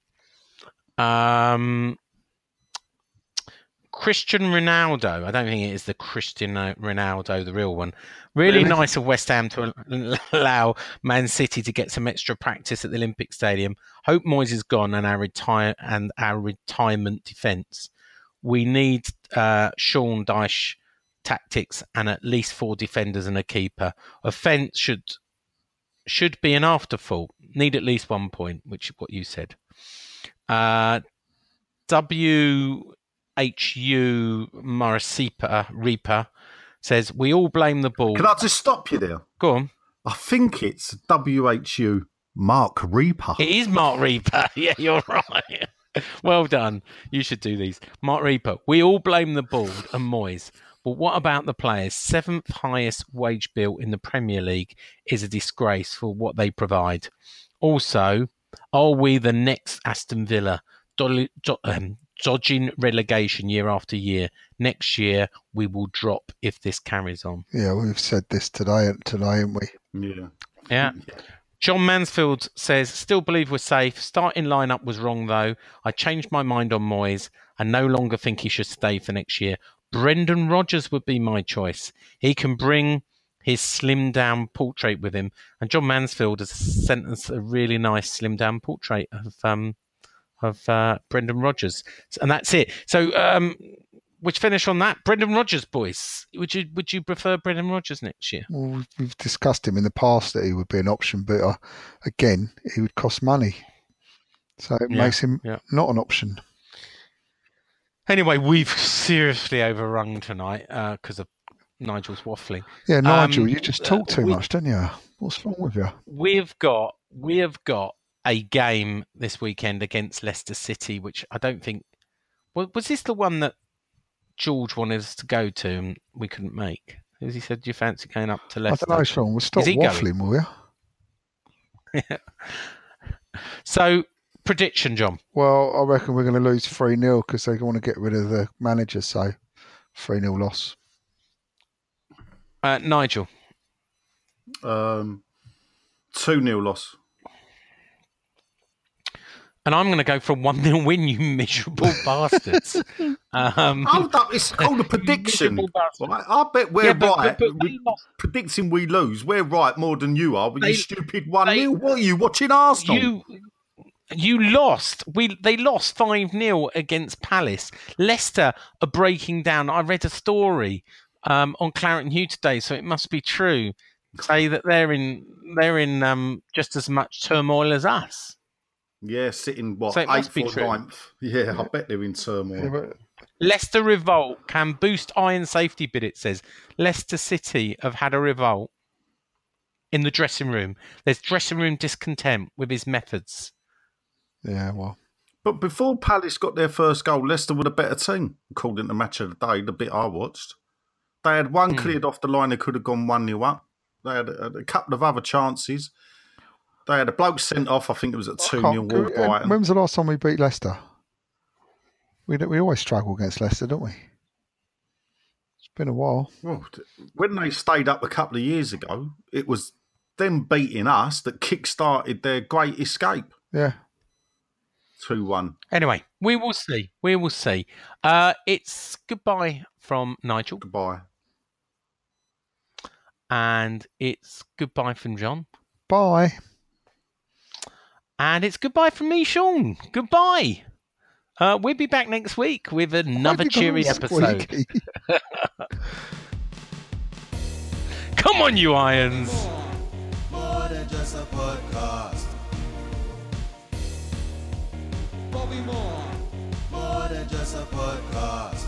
Um, Christian Ronaldo. I don't think it is the Christian Ronaldo, the real one. Really, Really? nice of West Ham to allow Man City to get some extra practice at the Olympic Stadium. Hope Moyes is gone and our retire and our retirement defence. We need uh, Sean Dyche tactics and at least four defenders and a keeper. Offence should should be an afterthought. Need at least one point, which is what you said. Uh, W H U Marasipa Reaper says, we all blame the ball. Can I just stop you there? Go on. I think it's W H U Mark Reaper. It is Mark Reaper. Yeah, you're right. Well done. You should do these. Mark Reaper. We all blame the board and Moyes. But what about the players? Seventh highest wage bill in the Premier League is a disgrace for what they provide. Also, are we the next Aston Villa? Do- do- um, dodging relegation year after year. Next year, we will drop if this carries on. Yeah, we've said this today, today, haven't we? Yeah. Yeah. John Mansfield says, still believe we're safe. Starting lineup was wrong, though. I changed my mind on Moyes. I no longer think he should stay for next year. Brendan Rodgers would be my choice. He can bring his slim down portrait with him, and John Mansfield has sent us a really nice slim down portrait of um of uh, Brendan Rodgers, and that's it. So um, which finish on that? Brendan Rodgers, boys. Would you would you prefer Brendan Rodgers next year? Well, we've discussed him in the past that he would be an option, but uh, again, he would cost money, so it Yeah, makes him yeah. not an option. Anyway, we've seriously overrun tonight because of Nigel's waffling. Yeah, Nigel, Um, you just talk too we- much, don't you? What's wrong with you? We've got we have got a game this weekend against Leicester City, which I don't think was, was this the one that George wanted us to go to and we couldn't make. As he said, do you fancy going up to I Leicester? don't know, Sean. We'll stop Is he going? waffling, will you? So, prediction, John. Well, I reckon we're going to lose three nil because they want to get rid of the manager, so three nil loss. Uh, Nigel. Um, two nil loss. And I'm going to go for a one nil win, you miserable bastards. Um, Hold up, it's called a prediction. miserable bastards. Right? I bet we're Yeah, but- right. but- but they We- lost. predicting we lose. We're right more than you are. But They- you stupid one they- nil. What are you watching Arsenal? You you lost. We they lost five nil against Palace. Leicester are breaking down. I read a story um, on Claret and Hugh today, so it must be true. Say that they're in they're in um, just as much turmoil as us. Yeah, sitting what So it must eighth be or true. ninth. Yeah, I bet they're in turmoil. Yeah, but Leicester revolt can boost iron safety bid, it says. Leicester City have had a revolt in the dressing room. There's dressing room discontent with his methods. yeah, well, But before Palace got their first goal, Leicester were the better team, according to Match of the Day, the bit I watched. They had one Hmm. cleared off the line, they could have gone one nil up. They had a, a couple of other chances. They had a bloke sent off, I think it was at two nil Can't- Wolf uh, Brighton. when was the last time we beat Leicester? We don't- we always struggle against Leicester, don't we? It's been a while. Well, when they stayed up a couple of years ago, it was them beating us that kick-started their great escape. Yeah. two one. Anyway, we will see. We will see. Uh, it's goodbye from Nigel. Goodbye. And it's goodbye from John. Bye. And it's goodbye from me, Sean. Goodbye. Uh, we'll be back next week with another Why have you cheery gone all episode. squeaky? Come on, you Irons. More than just a podcast. Bobby Moore. More than just a podcast.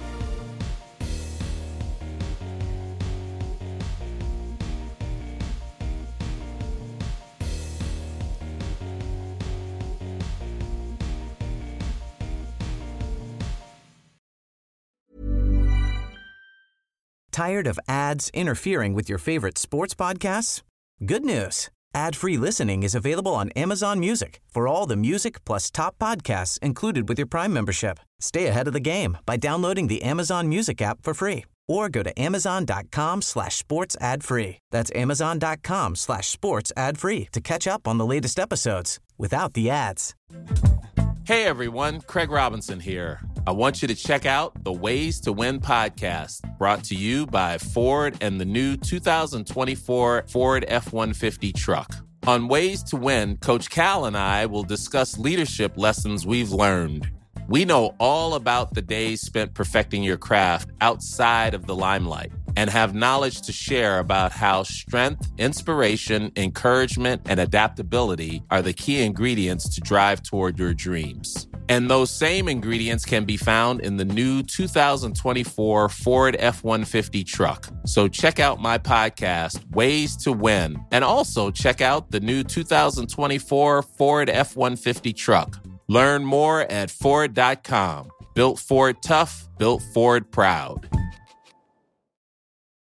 Tired of ads interfering with your favorite sports podcasts? Good news. Ad-free listening is available on Amazon Music for all the music plus top podcasts included with your Prime membership. Stay ahead of the game by downloading the Amazon Music app for free or go to amazon.com slash sports ad free. That's amazon.com slash sports ad free to catch up on the latest episodes without the ads. Hey everyone, Craig Robinson here. I want you to check out the Ways to Win podcast, brought to you by Ford and the new two thousand twenty-four Ford F one fifty truck. On Ways to Win, Coach Cal and I will discuss leadership lessons we've learned. We know all about the days spent perfecting your craft outside of the limelight and have knowledge to share about how strength, inspiration, encouragement, and adaptability are the key ingredients to drive toward your dreams. And those same ingredients can be found in the new two thousand twenty-four Ford F one fifty truck. So check out my podcast, Ways to Win, and also check out the new two thousand twenty-four Ford F one fifty truck. Learn more at Ford dot com. Built Ford tough, built Ford proud.